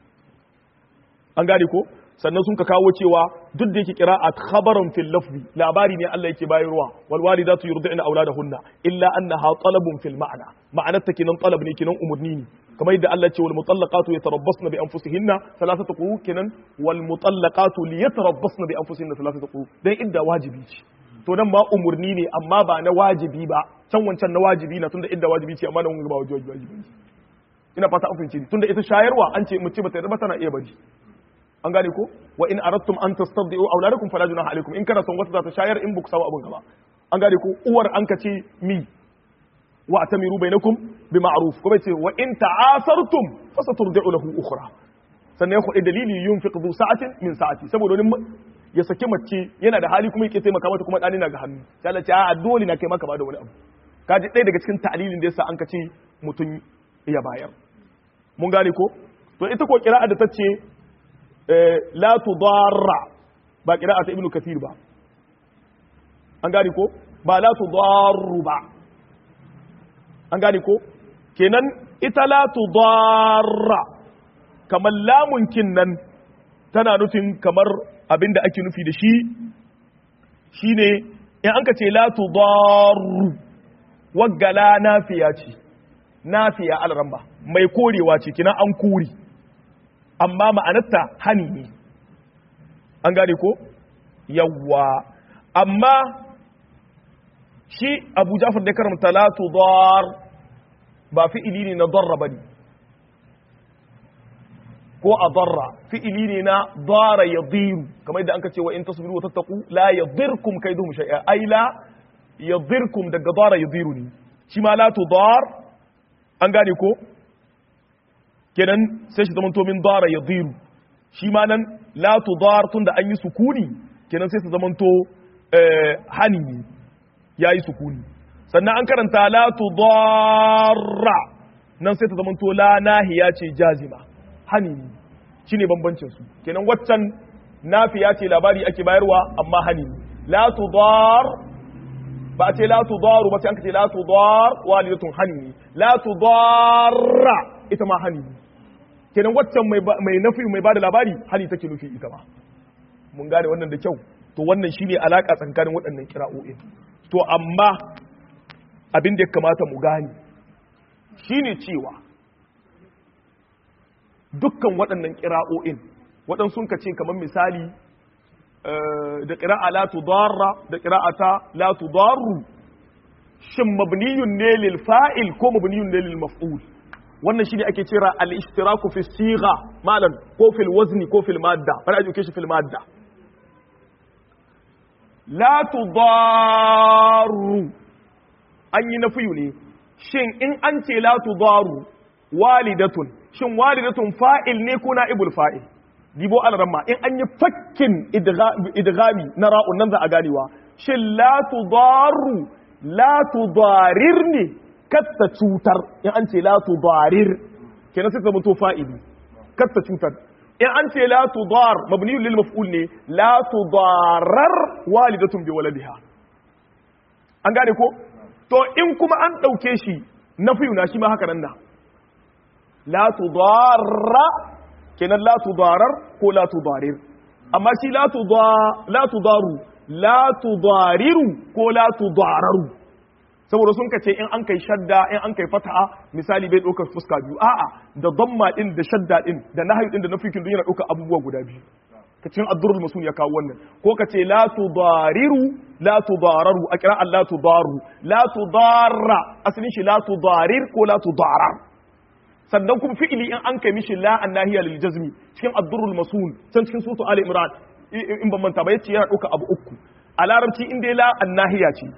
an gane ko sannan sun ka kawo cewa duk da yake qira'at khabaran fil lafzi labari ne Allah yake bayarwa wal walidatu yurdi'na auladahunna illa annaha talabun fil ma'na ma'anar ta kenan talab ne kenan umurni ne kamar yadda Allah ce wal mutallaqatu yatarabbasna bi anfusihinna thalathata quru kenan wal mutallaqatu liyatarabbasna bi anfusihinna thalathata quru dan idda wajibi ce to nan ma umurni ne amma ba na wajibi ba can wancan na wajibi na tunda idda wajibi ce amma nan ba wajibi ina fata an fahimci tunda ita shayarwa an ce mace bata yarda tana iya bari an gane ko wa in aradtum an tastadi'u auladakum fala junaha alaykum in kana son wata za ta shayar in buku samu abun gaba an gane ko uwar an ka ce mi wa atamiru bainakum bi ma'ruf ko bai ce wa in ta'asartum fasaturdi'u lahu ukhra sannan ya kudi dalili yunfiq du sa'atin min sa'ati saboda wani ya saki mace yana da hali kuma yake taimaka mata kuma dani na ga hannu sai Allah ce a dole na kai maka ba da wani abu kaji ɗaya daga cikin ta'lilin da yasa an ka ce mutum ya bayar mun gane ko to ita ko qira'a da tace la tudarra ba qira'a ta ibnu kathir ba an gane ko ba la tudarru ba an gane ko kenan ita la tudarra kamar lamun kinnan tana nufin kamar abinda ake nufi da shi shine in an ka ce la tudarru waggala nafiya ce nafiya alramba mai korewa ce kina an kuri amma ma'anarta hani ne an gane ko yawwa amma shi Abu Ja'far da karanta la tudar ba fi'ili ne na darra bane ko adarra fi'ili ne na dara yadiru kamar yadda anka ce wa in tasbiru wa tattaqu la yadirkum kaiduhum shay'a ay la yadirkum daga dara yadiru ne shi ma la tudar an gane ko kenan sai shi zamanto min dara yadiru shi ma nan la tudar tunda an yi sukuni kenan sai su zamanto hani ne yayi sukuni sannan an karanta la tudarra nan sai ta zamanto la nahiya ce jazima hani ne shine bambancin su kenan waccan nafiya ce labari ake bayarwa amma hani ne la tudar ba a ce la tudaru ba sai an ce la tudar walidatun hani ne la tudarra ita ma hani ne kenan waccan mai mai nafi mai bada labari hani take nufi ita ma mun gane wannan da kyau to wannan shine alaka tsakanin waɗannan kira'o'in to amma abin da ya kamata mu gane shine cewa dukkan waɗannan ƙira'o'in waɗansu sun ce kamar misali da ƙira'a la tudarra da ƙira'ata la tudarru shin mabniyun ne lil fa'il ko mabniyun ne lil maf'ul wannan shine ake cewa al-ishtiraku fi sigha malan ko fil wazni ko fil madda bari a juke shi fil madda la tudarru an yi nafiyu ne shin in an ce la tudaru walidatun shin walidatun fa'il ne ko na'ibul fa'il dibo al-ramma in an yi fakkin idghami na ra'un nan za a ganewa shin la tudaru la tudarir ne katta cutar in an ce la tudarir kenan sai zama to fa'ili katta cutar in an ce la tudar mabniyun lil maf'ul ne la tudarar walidatun bi waladiha an gane ko to in kuma an dauke shi nafiyu na shi ma haka nan da la tudarra kenan la tudarar ko la tudarir amma shi la tuda la tudaru la tudariru ko la tudararu saboda sun kace in an kai shadda in an kai fataha misali bai ɗaukar fuska biyu a'a da damma din da shadda din da nahyu din da nafikin duk yana ɗaukar abubuwa guda biyu kacin ad-durrul masun ya kawo wannan ko kace la tudariru la tudararu a kira la tudaru la tudarra asalin shi la tudarir ko la tudarar sannan kuma fi'ili in an kai mishi la annahiya lil jazmi cikin ad-durrul masun can cikin suratu ali imran in ban manta ba yace yana ɗaukar abu uku a larabci in dai la annahiya ce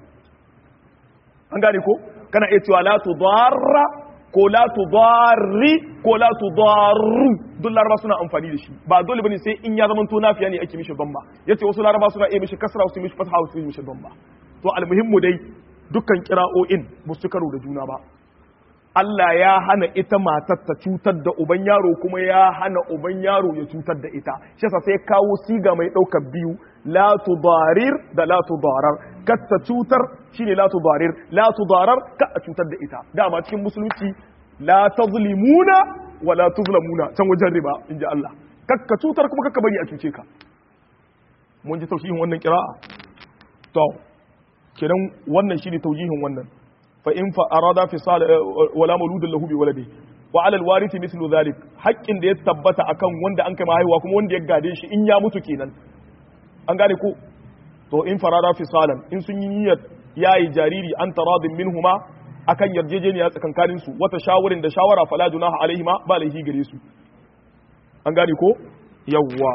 an gane ko kana iya cewa la tudarra ko la tudarri ko la tudarru duk laraba suna amfani da shi ba dole bane sai in ya zama to nafiya ne ake mishi bamba yace wasu laraba suna iya mishi kasra wasu mishi fatha wasu mishi bamba to almuhimmu dai dukkan qira'o'in ba su karo da juna ba Allah ya hana ita matar ta cutar da uban yaro kuma ya hana uban yaro ya cutar da ita shi yasa sai kawo siga mai daukar biyu la tudarir da la tudarar kar ta cutar shine la tudarir la tudarar ka a cutar da ita dama cikin musulunci la tazlimuna wa la tuzlamuna can wajen riba inji Allah kar ka cutar kuma kar ka bari a cuce ka mun ji tausihin wannan qira'a to kenan wannan shine taujihin wannan fa in fa arada fisal wala mauludun lahu bi waladi wa ala alwarith mithlu dhalik haqqin da ya tabbata akan wanda an kai mahaihuwa kuma wanda ya gade shi in ya mutu kenan an gane ko to in farada fisalan in sun yi niyyar yayi jariri an taradin minhuma akan yarjejeniya tsakankanin su wata shawarin da shawara fala junaha alaihima ba laihi gare su an gane ko yawwa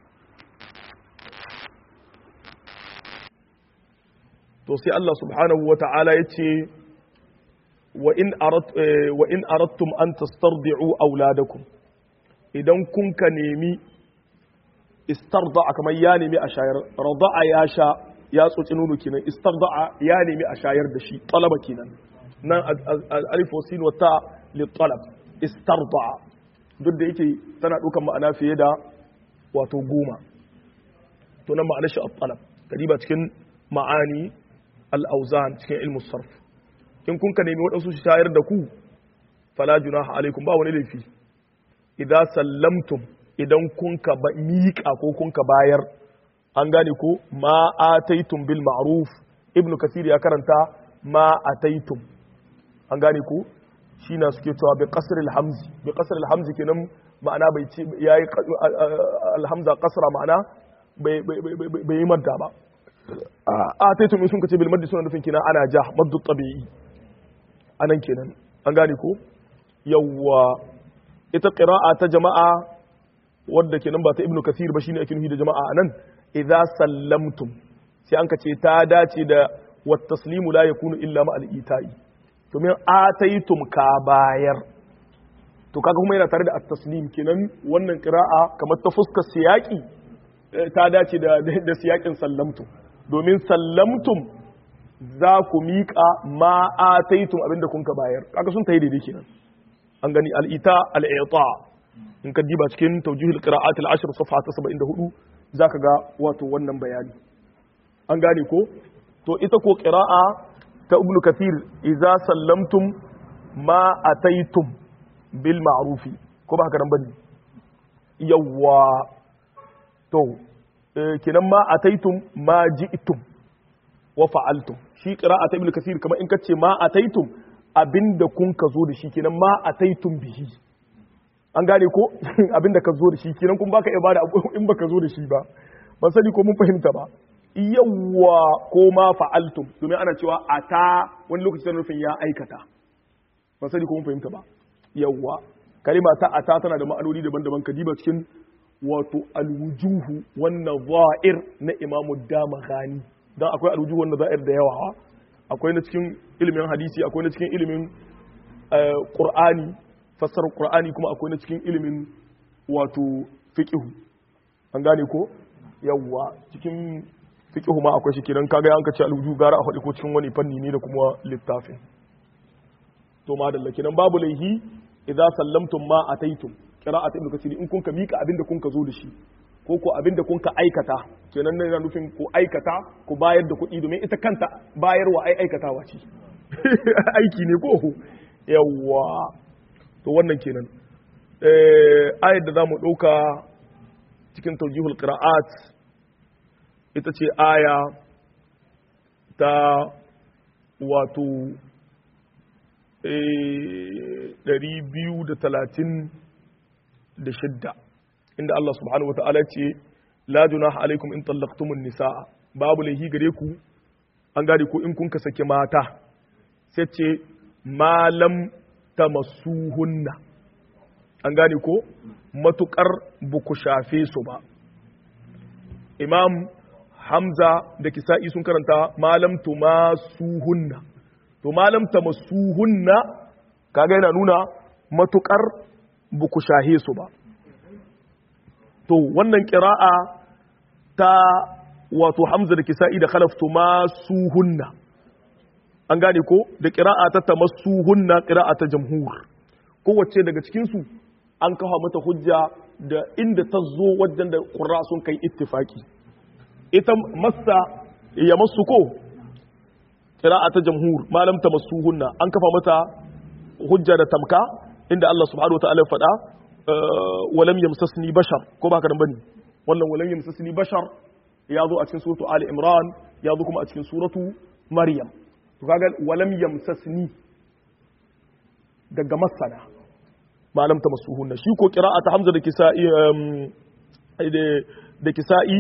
to sai Allah subhanahu wata'ala yace wa in arat wa in aradtum an tastardi'u auladakum idan kun ka nemi istarda'a kamar ya nemi a shayar rada'a ya sha ya tsotsi nono kenan istarda'a ya nemi a shayar da shi talaba kenan nan alif wa sin wa ta li talab istarda duk da yake tana dukan ma'ana fiye da wato goma to nan ma'anar shi at-talab kadiba cikin ma'ani al-awzan cikin ilmu sarf in kun ka nemi wadansu su shayar da ku fala junaha alaikum ba wani laifi idan sallamtum idan kun ka miƙa ko kun ka bayar an gane ko ma ataitum bil ma'ruf ibnu kasir ya karanta ma ataitum an gane ko shi na suke cewa bi qasr al hamzi bi qasr al hamzi kenan ma'ana bai ce yayi al hamza qasra ma'ana bai bai yi madda ba ataitum sun kace bil maddi suna nufin kenan ana ja maddu tabi'i anan kenan an gane ko yawwa ita qira'a ta jama'a wadda kenan ba ta ibnu kasir ba shine ake nufi da jama'a anan idza sallamtum sai an kace ta dace da wat taslimu la yakunu illa ma al ita'i to min ataitum ka bayar to kaga kuma yana tare da at taslim kenan wannan qira'a kamar ta fuskar siyaki ta dace da da siyakin sallamtum domin sallamtum za ku miƙa ma ataitum abinda kun ka bayar kaga sun tayi daidai kenan an gani al ita al i'ta in ka diba cikin tawjihul qira'at al-ashr safha ta saba'in da hudu zaka ga wato wannan bayani an gane ko to ita ko qira'a ta ibnu kathir idza sallamtum ma ataitum bil ma'rufi ko ba haka nan bane yawa to kinan ma ataitum ma ji'tum wa fa'altum shi qira'a ta ibnu kathir kamar in kace ma ataitum abinda kun ka zo da shi kinan ma ataitum bihi an gane ko abinda ka zo da shi kenan kun baka ibada in baka zo da shi ba ban sani ko mun fahimta ba yawwa ko ma fa'altum domin ana cewa ata wani lokaci tana nufin ya aikata ban sani ko mun fahimta ba yawwa kalima ta ata tana da ma'anoni daban-daban kadiba cikin wato alwujuhu wannan za'ir na imamu damaghani dan akwai alwujuhu wannan za'ir da yawa akwai na cikin ilimin hadisi akwai na cikin ilimin qur'ani fassarar Qur'ani kuma akwai na cikin ilimin wato fiqhu an gane ko yawwa cikin fiqhu ma akwai shi kiran kaga an kace alwuju gara a faɗi ko cikin wani fanni ne da kuma littafin to ma dalla kinan babu laihi idza sallamtum ma ataitum qira'at ibn kasir in kun ka mika abinda kun ka zo da shi ko ko abinda kun ka aikata kenan ne yana nufin ko aikata ku bayar da kuɗi domin ita kanta bayarwa ai aikatawa ce aiki ne ko yawwa to wannan kenan ayar da za mu ɗauka cikin taujihul qira'at ita ce aya ta wato ɗari biyu da talatin da shidda inda Allah subhanahu wa ta'ala ce la junaha alaikum in tallaqtumun nisaa babu laihi gare ku an gane ko in kun ka saki mata sai ce malam tamassuhunna an gane ko matukar buku shafe su ba imam hamza da kisa'i sun karanta malam tumasuhunna to malam tamassuhunna kaga yana nuna matukar buku shahe su ba to wannan qira'a ta wato hamza da kisa'i da khalaf tumasuhunna an gane ko da qira'a ta tamassuhunna qira'a ta jamhur kowace daga cikin su an kawo mata hujja da inda ta zo wajen da qurra sun kai ittifaki ita massa ya masu ko qira'a ta jamhur malam tamassuhunna an kafa mata hujja da tamka inda Allah subhanahu wataala ya faɗa walam yamsasni bashar ko ba ka nan bane wannan walam yamsasni bashar ya zo a cikin suratu ali imran ya zo kuma a cikin suratu maryam to kaga walam yamsasni daga masana malam tamassuhunna shi ko qira'ata hamza da kisa'i da kisa'i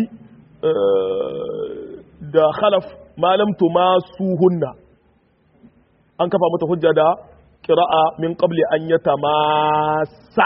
da khalaf malam tumasuhunna an kafa mata hujja da qira'a min qabli an yatamassa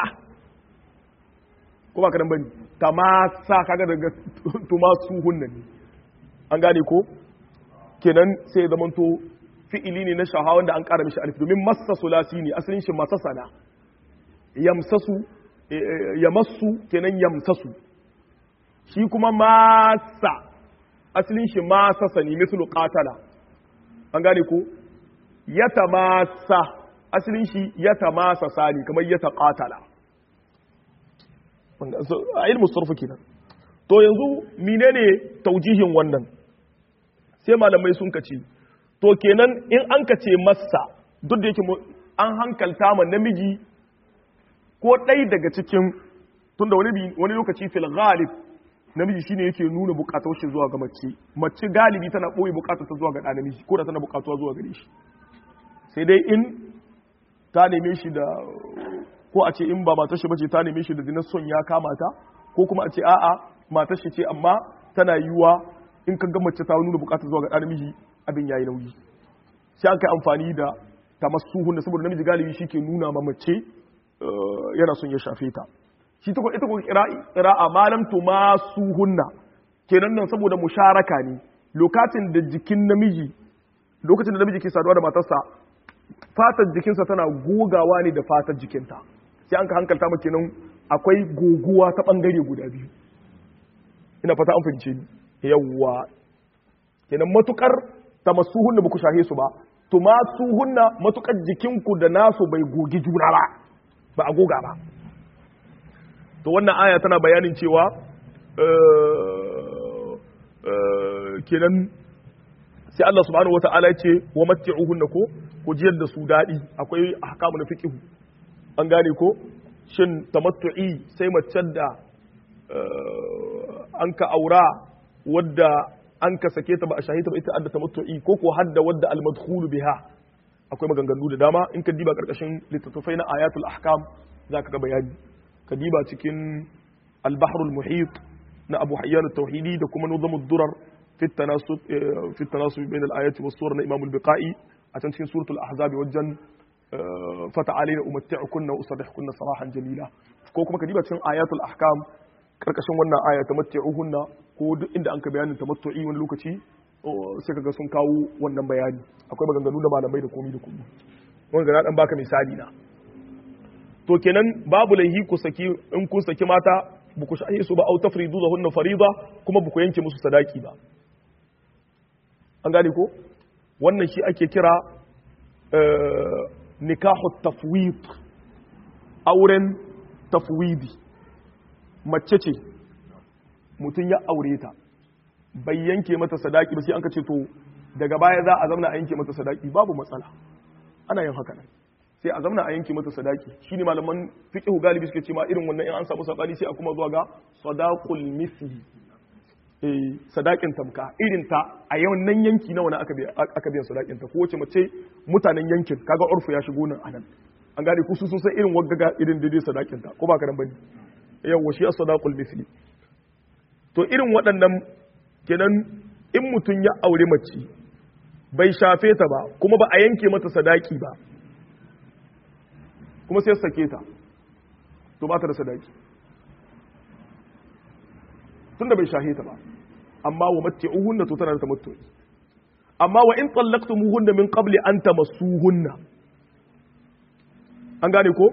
ko ba ka dan bane tamassa kaga daga tumasuhunna ne an gane ko kenan sai ya zamanto fi'ili ne na shaha wanda an ƙara mishi alif domin massa sulasi ne asalin shi masasana yamsasu yamassu kenan yamsasu shi kuma masa asalin shi masasa ne mislu qatala an gane ko yatamassa asalin shi yatamassa sani kamar yataqatala wanda a ilmu sarfu kenan to yanzu menene taujihin wannan sai malamai sun kace to kenan in an kace massa duk da yake an hankalta ma namiji ko ɗai daga cikin tunda wani wani lokaci fil ghalib namiji shine yake nuna bukatar shi zuwa ga mace mace galibi tana boye bukatar ta zuwa ga ɗan namiji ko da tana bukatuwa zuwa gare shi sai dai in ta neme shi da ko a ce in ba matar shi bace ta neme shi da dinar son ya kama ta ko kuma a ce a'a matar shi ce amma tana yiwa in ka ga mace ta nuna bukatar zuwa ga ɗan namiji abin yayi nauyi sai an kai amfani da tamassuhun da saboda namiji galibi shi ke nuna ma mace yana son ya shafe ta shi ta ita ko qira'a malam tumasuhunna kenan nan saboda musharaka ne lokacin da jikin namiji lokacin da namiji ke saduwa da matarsa fatar jikinsa tana gogawa ne da fatar jikinta sai an ka hankalta maka kenan akwai goguwa ta bangare guda biyu ina fata an fahimce ni yawwa kenan matukar tamassuhunna ba ku shahe su ba tumasuhunna matukar jikinku da nasu bai gogi juna ba ba a goga ba to wannan aya tana bayanin cewa kenan sai Allah subhanahu wata'ala ce wa matti'uhunna ko ku jiyar da su dadi akwai ahkamu na fiqh an gane ko shin tamattu'i sai mace da an ka aura wadda an ka sake ta ba a shahita ba ita adda tamattu'i ko ko hadda wadda al-madkhulu biha akwai maganganu da dama in ka diba karkashin littattafai na ayatul ahkam zaka ga bayani ka diba cikin al-bahr al-muhit na Abu Hayyan at-Tauhidi da kuma Nuzam ad-Durar fi at-tanasub fi at-tanasub bain al-ayati was-sur na Imam al-Biqai a can cikin suratul ahzab wajen fata'alina umatti'ukunna wa usarrihukunna sarahan jamila ko kuma ka diba cikin ayatul ahkam karkashin wannan aya tamatti'uhunna ko duk inda an ka bayanin tamattu'i wani lokaci sai kaga sun kawo wannan bayani akwai maganganu da malamai da komi da komi wanda na dan baka misali na to kenan babu laihi ku saki in kun saki mata buku shahi su ba au tafridu lahunna farida kuma buku yanke musu sadaki ba an gane ko wannan shi ake kira nikahu tafwid auren tafwidi mace ce mutum ya aure ta bai yanke mata sadaki ba sai an ka ce to daga baya za a zamna a yanke mata sadaki babu matsala ana yin haka nan sai a zamna a yanke mata sadaki shine malaman fiqh galibi suke cewa irin wannan in an samu sabani sai a kuma zuwa ga sadaqul misli eh sadakin tamka irin ta a yawan yanki nawa na aka biya aka biya sadakin ta ko wace mace mutanen yankin kaga urfu ya shigo nan anan an gane ku sun san irin waggaga irin daidai sadakin ta ko ba ka dan bane yawa shi as-sadaqul misli to irin waɗannan kenan in mutum ya aure mace bai shafe ta ba kuma ba a yanke mata sadaki ba kuma sai sake ta to ba ta da sadaki tunda bai shahe ta ba amma wa matti'uhunna to tana da tamattu'i amma wa in tallaqtumuhunna min qabli an tamassuhunna an gane ko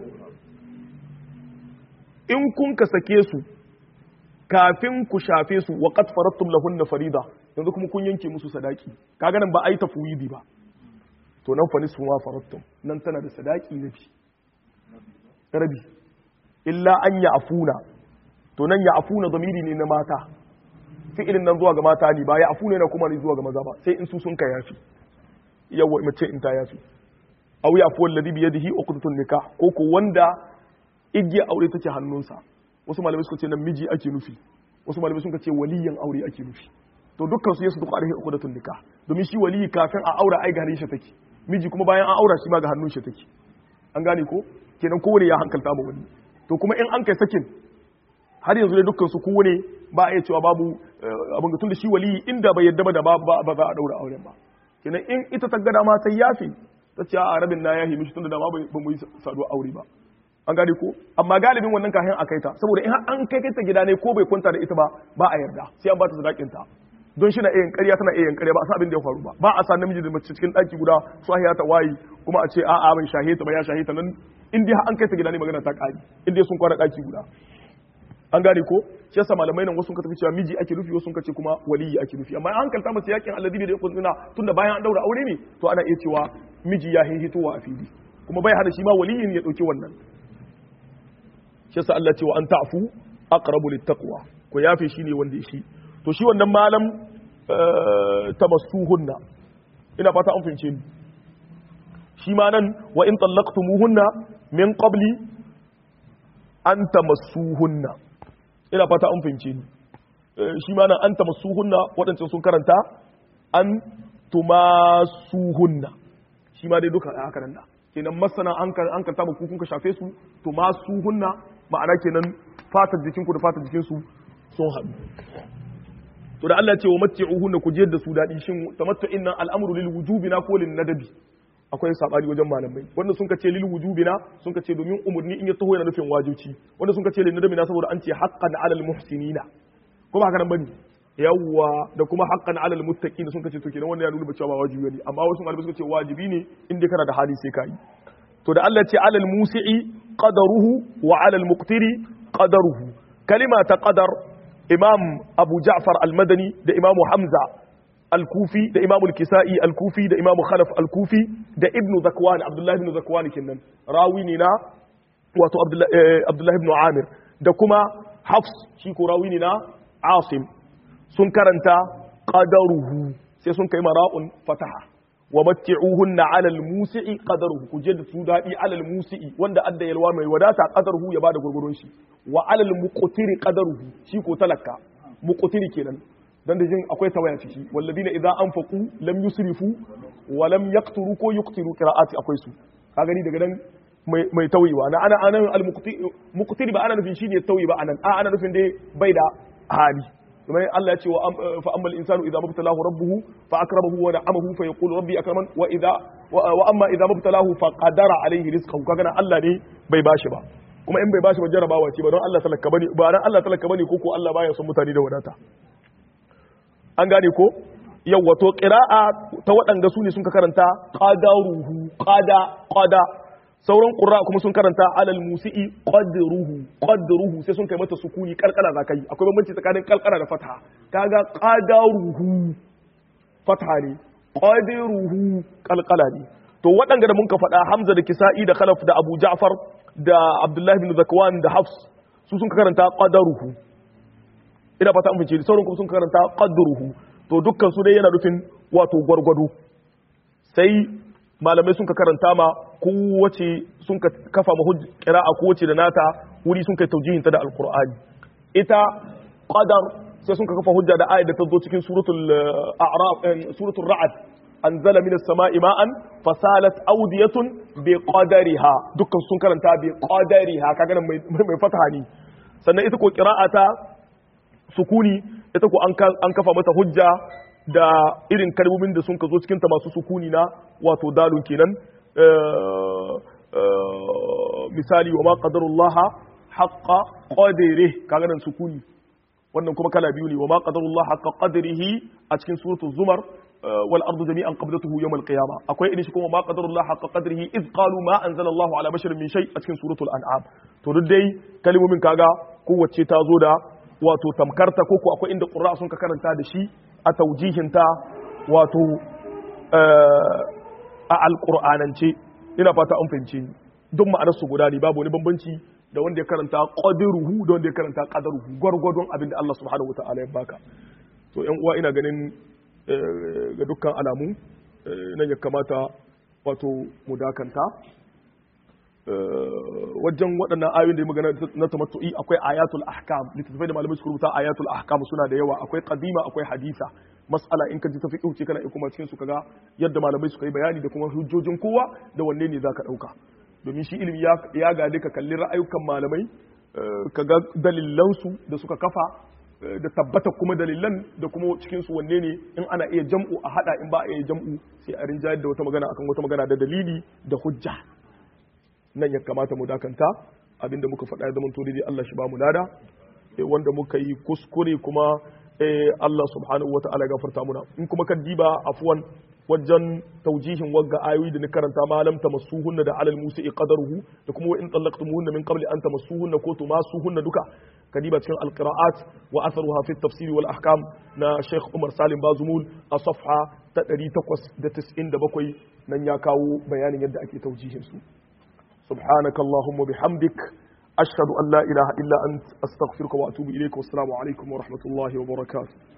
in kun ka sake su kafin ku shafe su wa qad faradtum lahunna farida yanzu kuma kun yanke musu sadaki kaga nan ba ai tafwidi ba to nan fa nisfu ma faradtum nan tana da sadaki rabi rabi illa an ya'funa to nan ya'funa zamiri ne na mata fi'ilin nan zuwa ga mata ne ba ya'funa ne kuma ne zuwa ga maza ba sai in su sun ka yafi yawa mace in ta yafi aw ya'fu alladhi bi yadihi uqdatun nikah ko ko wanda igiya aure take hannunsa wasu malamai suka ce nan miji ake nufi wasu malamai suka ce waliyin aure ake nufi to dukkan su yasu duk alaihi uqdatun nikah domin shi waliyi kafin a aura ai ga hannun shi take miji kuma bayan an aura shi ma ga hannun shi take an gane ko kenan kowane ya hankalta ma wani to kuma in an kai sakin har yanzu dai dukkan su kowane ba a iya cewa babu abin da tun da shi waliyi inda bai yadda ba da ba ba za a daura auren ba kenan in ita ta gada ma sai yafi ta ce a rabin na yahi mishi tun da dama ba mu yi saduwa aure ba an gane ko amma galibin wannan kahin a kai ta saboda in an kai ta gida ne ko bai kwanta da ita ba ba a yarda sai an ba ta sadakin ta don shi na iya ƙarya tana iya ƙarya ba a sa abin da ya faru ba ba a sa namiji da mace cikin ɗaki guda sahiya ta wayi kuma a ce a'a bai shahe ta ba ya shahe ta nan in dai an kai ta gida ne magana ta ƙari in dai sun kwana ɗaki guda an gane ko shi yasa malamai nan wasu sun tafi cewa miji ake nufi wasu sun kace kuma waliyi ake nufi amma an hankalta masa yakin alladhi da yakun zina tunda bayan an daura aure ne to ana iya cewa miji ya hihitowa a fili kuma bai hana shi ma waliyin ya dauki wannan shi yasa Allah ce wa an ta'fu aqrabu littaqwa ko yafe shi ne wanda shi to shi wannan malam tamassuhunna ina fata an fahimce ni shi ma nan wa in tallaqtumuhunna min qabli an tamassuhunna ina fata an fahimce ni shi ma nan an tamassuhunna waɗancan sun karanta an tumasuhunna shi ma dai duka haka nan da kenan masana an ka an ka taba ku kun ka shafe su tumasuhunna ma'ana kenan fatar jikinku da fatar jikinsu sun haɗu to da Allah ce wa matti'uhunna ku jiyar da su daɗi shin tamattu'in nan al'amru lil wujubi na ko lin nadabi akwai sabani wajen malamai wanda sun ka ce lil wujubi na sun ka ce domin umurni in ya taho yana nufin wajibi wanda sun ka ce lin nadabi na saboda an ce haqqan 'alal muhsinina ko ba haka nan bane yawwa da kuma haqqan 'alal muttaqin sun ka ce to kenan wannan ya nuna cewa ba wajibi ne amma wasu malamai suka ce wajibi ne in dai kana da hali sai kai to da Allah ce 'alal musi'i qadaruhu wa 'alal muqtiri qadaruhu kalima ta qadar imam abu ja'far al-madani da imamu hamza al-kufi da imamu al-kisa'i al-kufi da imamu khalaf al-kufi da ibnu zakwan abdullahi ibn zakwan kinnan rawi ne na wato abdullahi ibn amir da kuma hafs shi ko rawi ne na asim sun karanta qadaruhu sai sun kai mara'un fataha wa matti'uhunna 'ala al-musi'i qadaruhu ku da su dadi 'ala al-musi'i wanda adda yalwa mai wadata qadaruhu ya bada gurgurun shi wa 'ala al-muqtiri qadaruhu shi ko talaka muqtiri kenan dan da jin akwai tawaya ciki walladina idza anfaqu lam yusrifu wa lam yaqturu ko yuqtiru qira'ati akwai su ka gani daga nan mai mai tawiwa na ana anan al-muqtiri ba ana nufin shine tawi ba anan a ana nufin dai bai da hali kuma Allah ya ce wa fa ammal insanu idza mubtalahu rabbuhu fa akramahu wa na'amahu fa yaqulu rabbi akraman wa idza wa amma idza mubtalahu fa qadara alayhi rizqahu kaga Allah ne bai bashi ba kuma in bai bashi ba jarabawa ce ba don Allah talaka bane ba dan Allah talaka bane ko ko Allah baya son mutane da wadata an gane ko yawa to qira'a ta waɗanda su ne sun ka karanta qadaruhu qada qada sauran qurra kuma sun karanta alal musi'i qadruhu qadruhu sai sun kai mata sukuni kalkala zakai akwai bambanci tsakanin kalkala da fatha kaga qadaruhu fatha ne qadruhu kalkala ne to waɗanda da mun ka faɗa Hamza da Kisa'i da Khalaf da Abu Ja'far da Abdullah ibn Zakwan da Hafs su sun karanta qadaruhu ina fata an fice sauran kuma sun karanta qadruhu to dukkan su dai yana nufin wato gwargwado sai malamai sun ka karanta ma kowace sun ka kafa ma qira'a kowace da nata wuri sun kai taujihin ta da alqur'ani ita qadar sai sun ka kafa hujja da ayat da ta zo cikin suratul a'raf suratul ra'd anzala minas sama'i ma'an fasalat awdiyatun bi qadariha dukkan sun karanta bi qadariha kaga nan mai mai fataha ne sannan ita ko qira'ata sukuni ita ko an kafa mata hujja da irin kalmomin da sun ka zo cikin ta masu sukuni na wato dalun kenan misali wa ma qadarullaha haqqa qadrihi kaga nan sukuni wannan kuma kala biyu ne wa ma qadarullaha haqqa qadrihi a cikin suratul zumar wal ardu jami'an qabdatuhu yawm al qiyamah akwai irin shi kuma ma qadarullaha haqqa qadrihi iz qalu ma anzalallahu ala basharin min shay a cikin suratul an'am to duk dai kalmomin kaga kowace ta zo da wato tamkarta ko ko akwai inda qurra sun ka karanta da shi a taujihinta wato a alqur'anance ina fata an fahimce ni duk ma'anar su guda ne babu wani bambanci da wanda ya karanta qadruhu da wanda ya karanta qadaruhu gwargwadon abin da Allah subhanahu wataala ya baka to ƴan uwa ina ganin ga dukkan alamu nan ya kamata wato mu dakanta wajen waɗannan ayoyin da ya magana na tamattu'i akwai ayatul ahkam littattafai da malamai suka rubuta ayatul ahkam suna da yawa akwai qadima akwai hadisa mas'ala in ka ji ta fiqh ce kana kuma cikin su kaga yadda malamai suka yi bayani da kuma hujjojin kowa da wanne ne zaka dauka domin shi ilimi ya ya gade ka kalli ra'ayukan malamai kaga dalilan su da suka kafa da tabbata kuma dalilan da kuma cikin su wanne ne in ana iya jam'u a hada in ba a iya jam'u sai a rinjayar da wata magana akan wata magana da dalili da hujja nan ya kamata mu dakanta abinda muka faɗa ya zama to dai Allah shi ba mu lada wanda muka yi kuskure kuma Allah subhanahu wa ta'ala gafarta muna in kuma kan diba afwan wajen taujihin wagga ayoyi da ni karanta malam tamassuhunna da alal musi'i qadaruhu da kuma wa in talaqtumuhunna min qabli an tamassuhunna ko tumasuhunna duka kadiba cikin alqira'at wa atharuha fi at-tafsir wal ahkam na Sheikh Umar Salim Bazumul a safha ta ɗari takwas da tis'in da bakwai nan ya kawo bayanin yadda ake taujihin su subhanaka allahumma bihamdik ashhadu an la ilaha illa ant astaghfiruka wa atubu ilayka wassalamu alaikum wa rahmatullahi wa barakatuh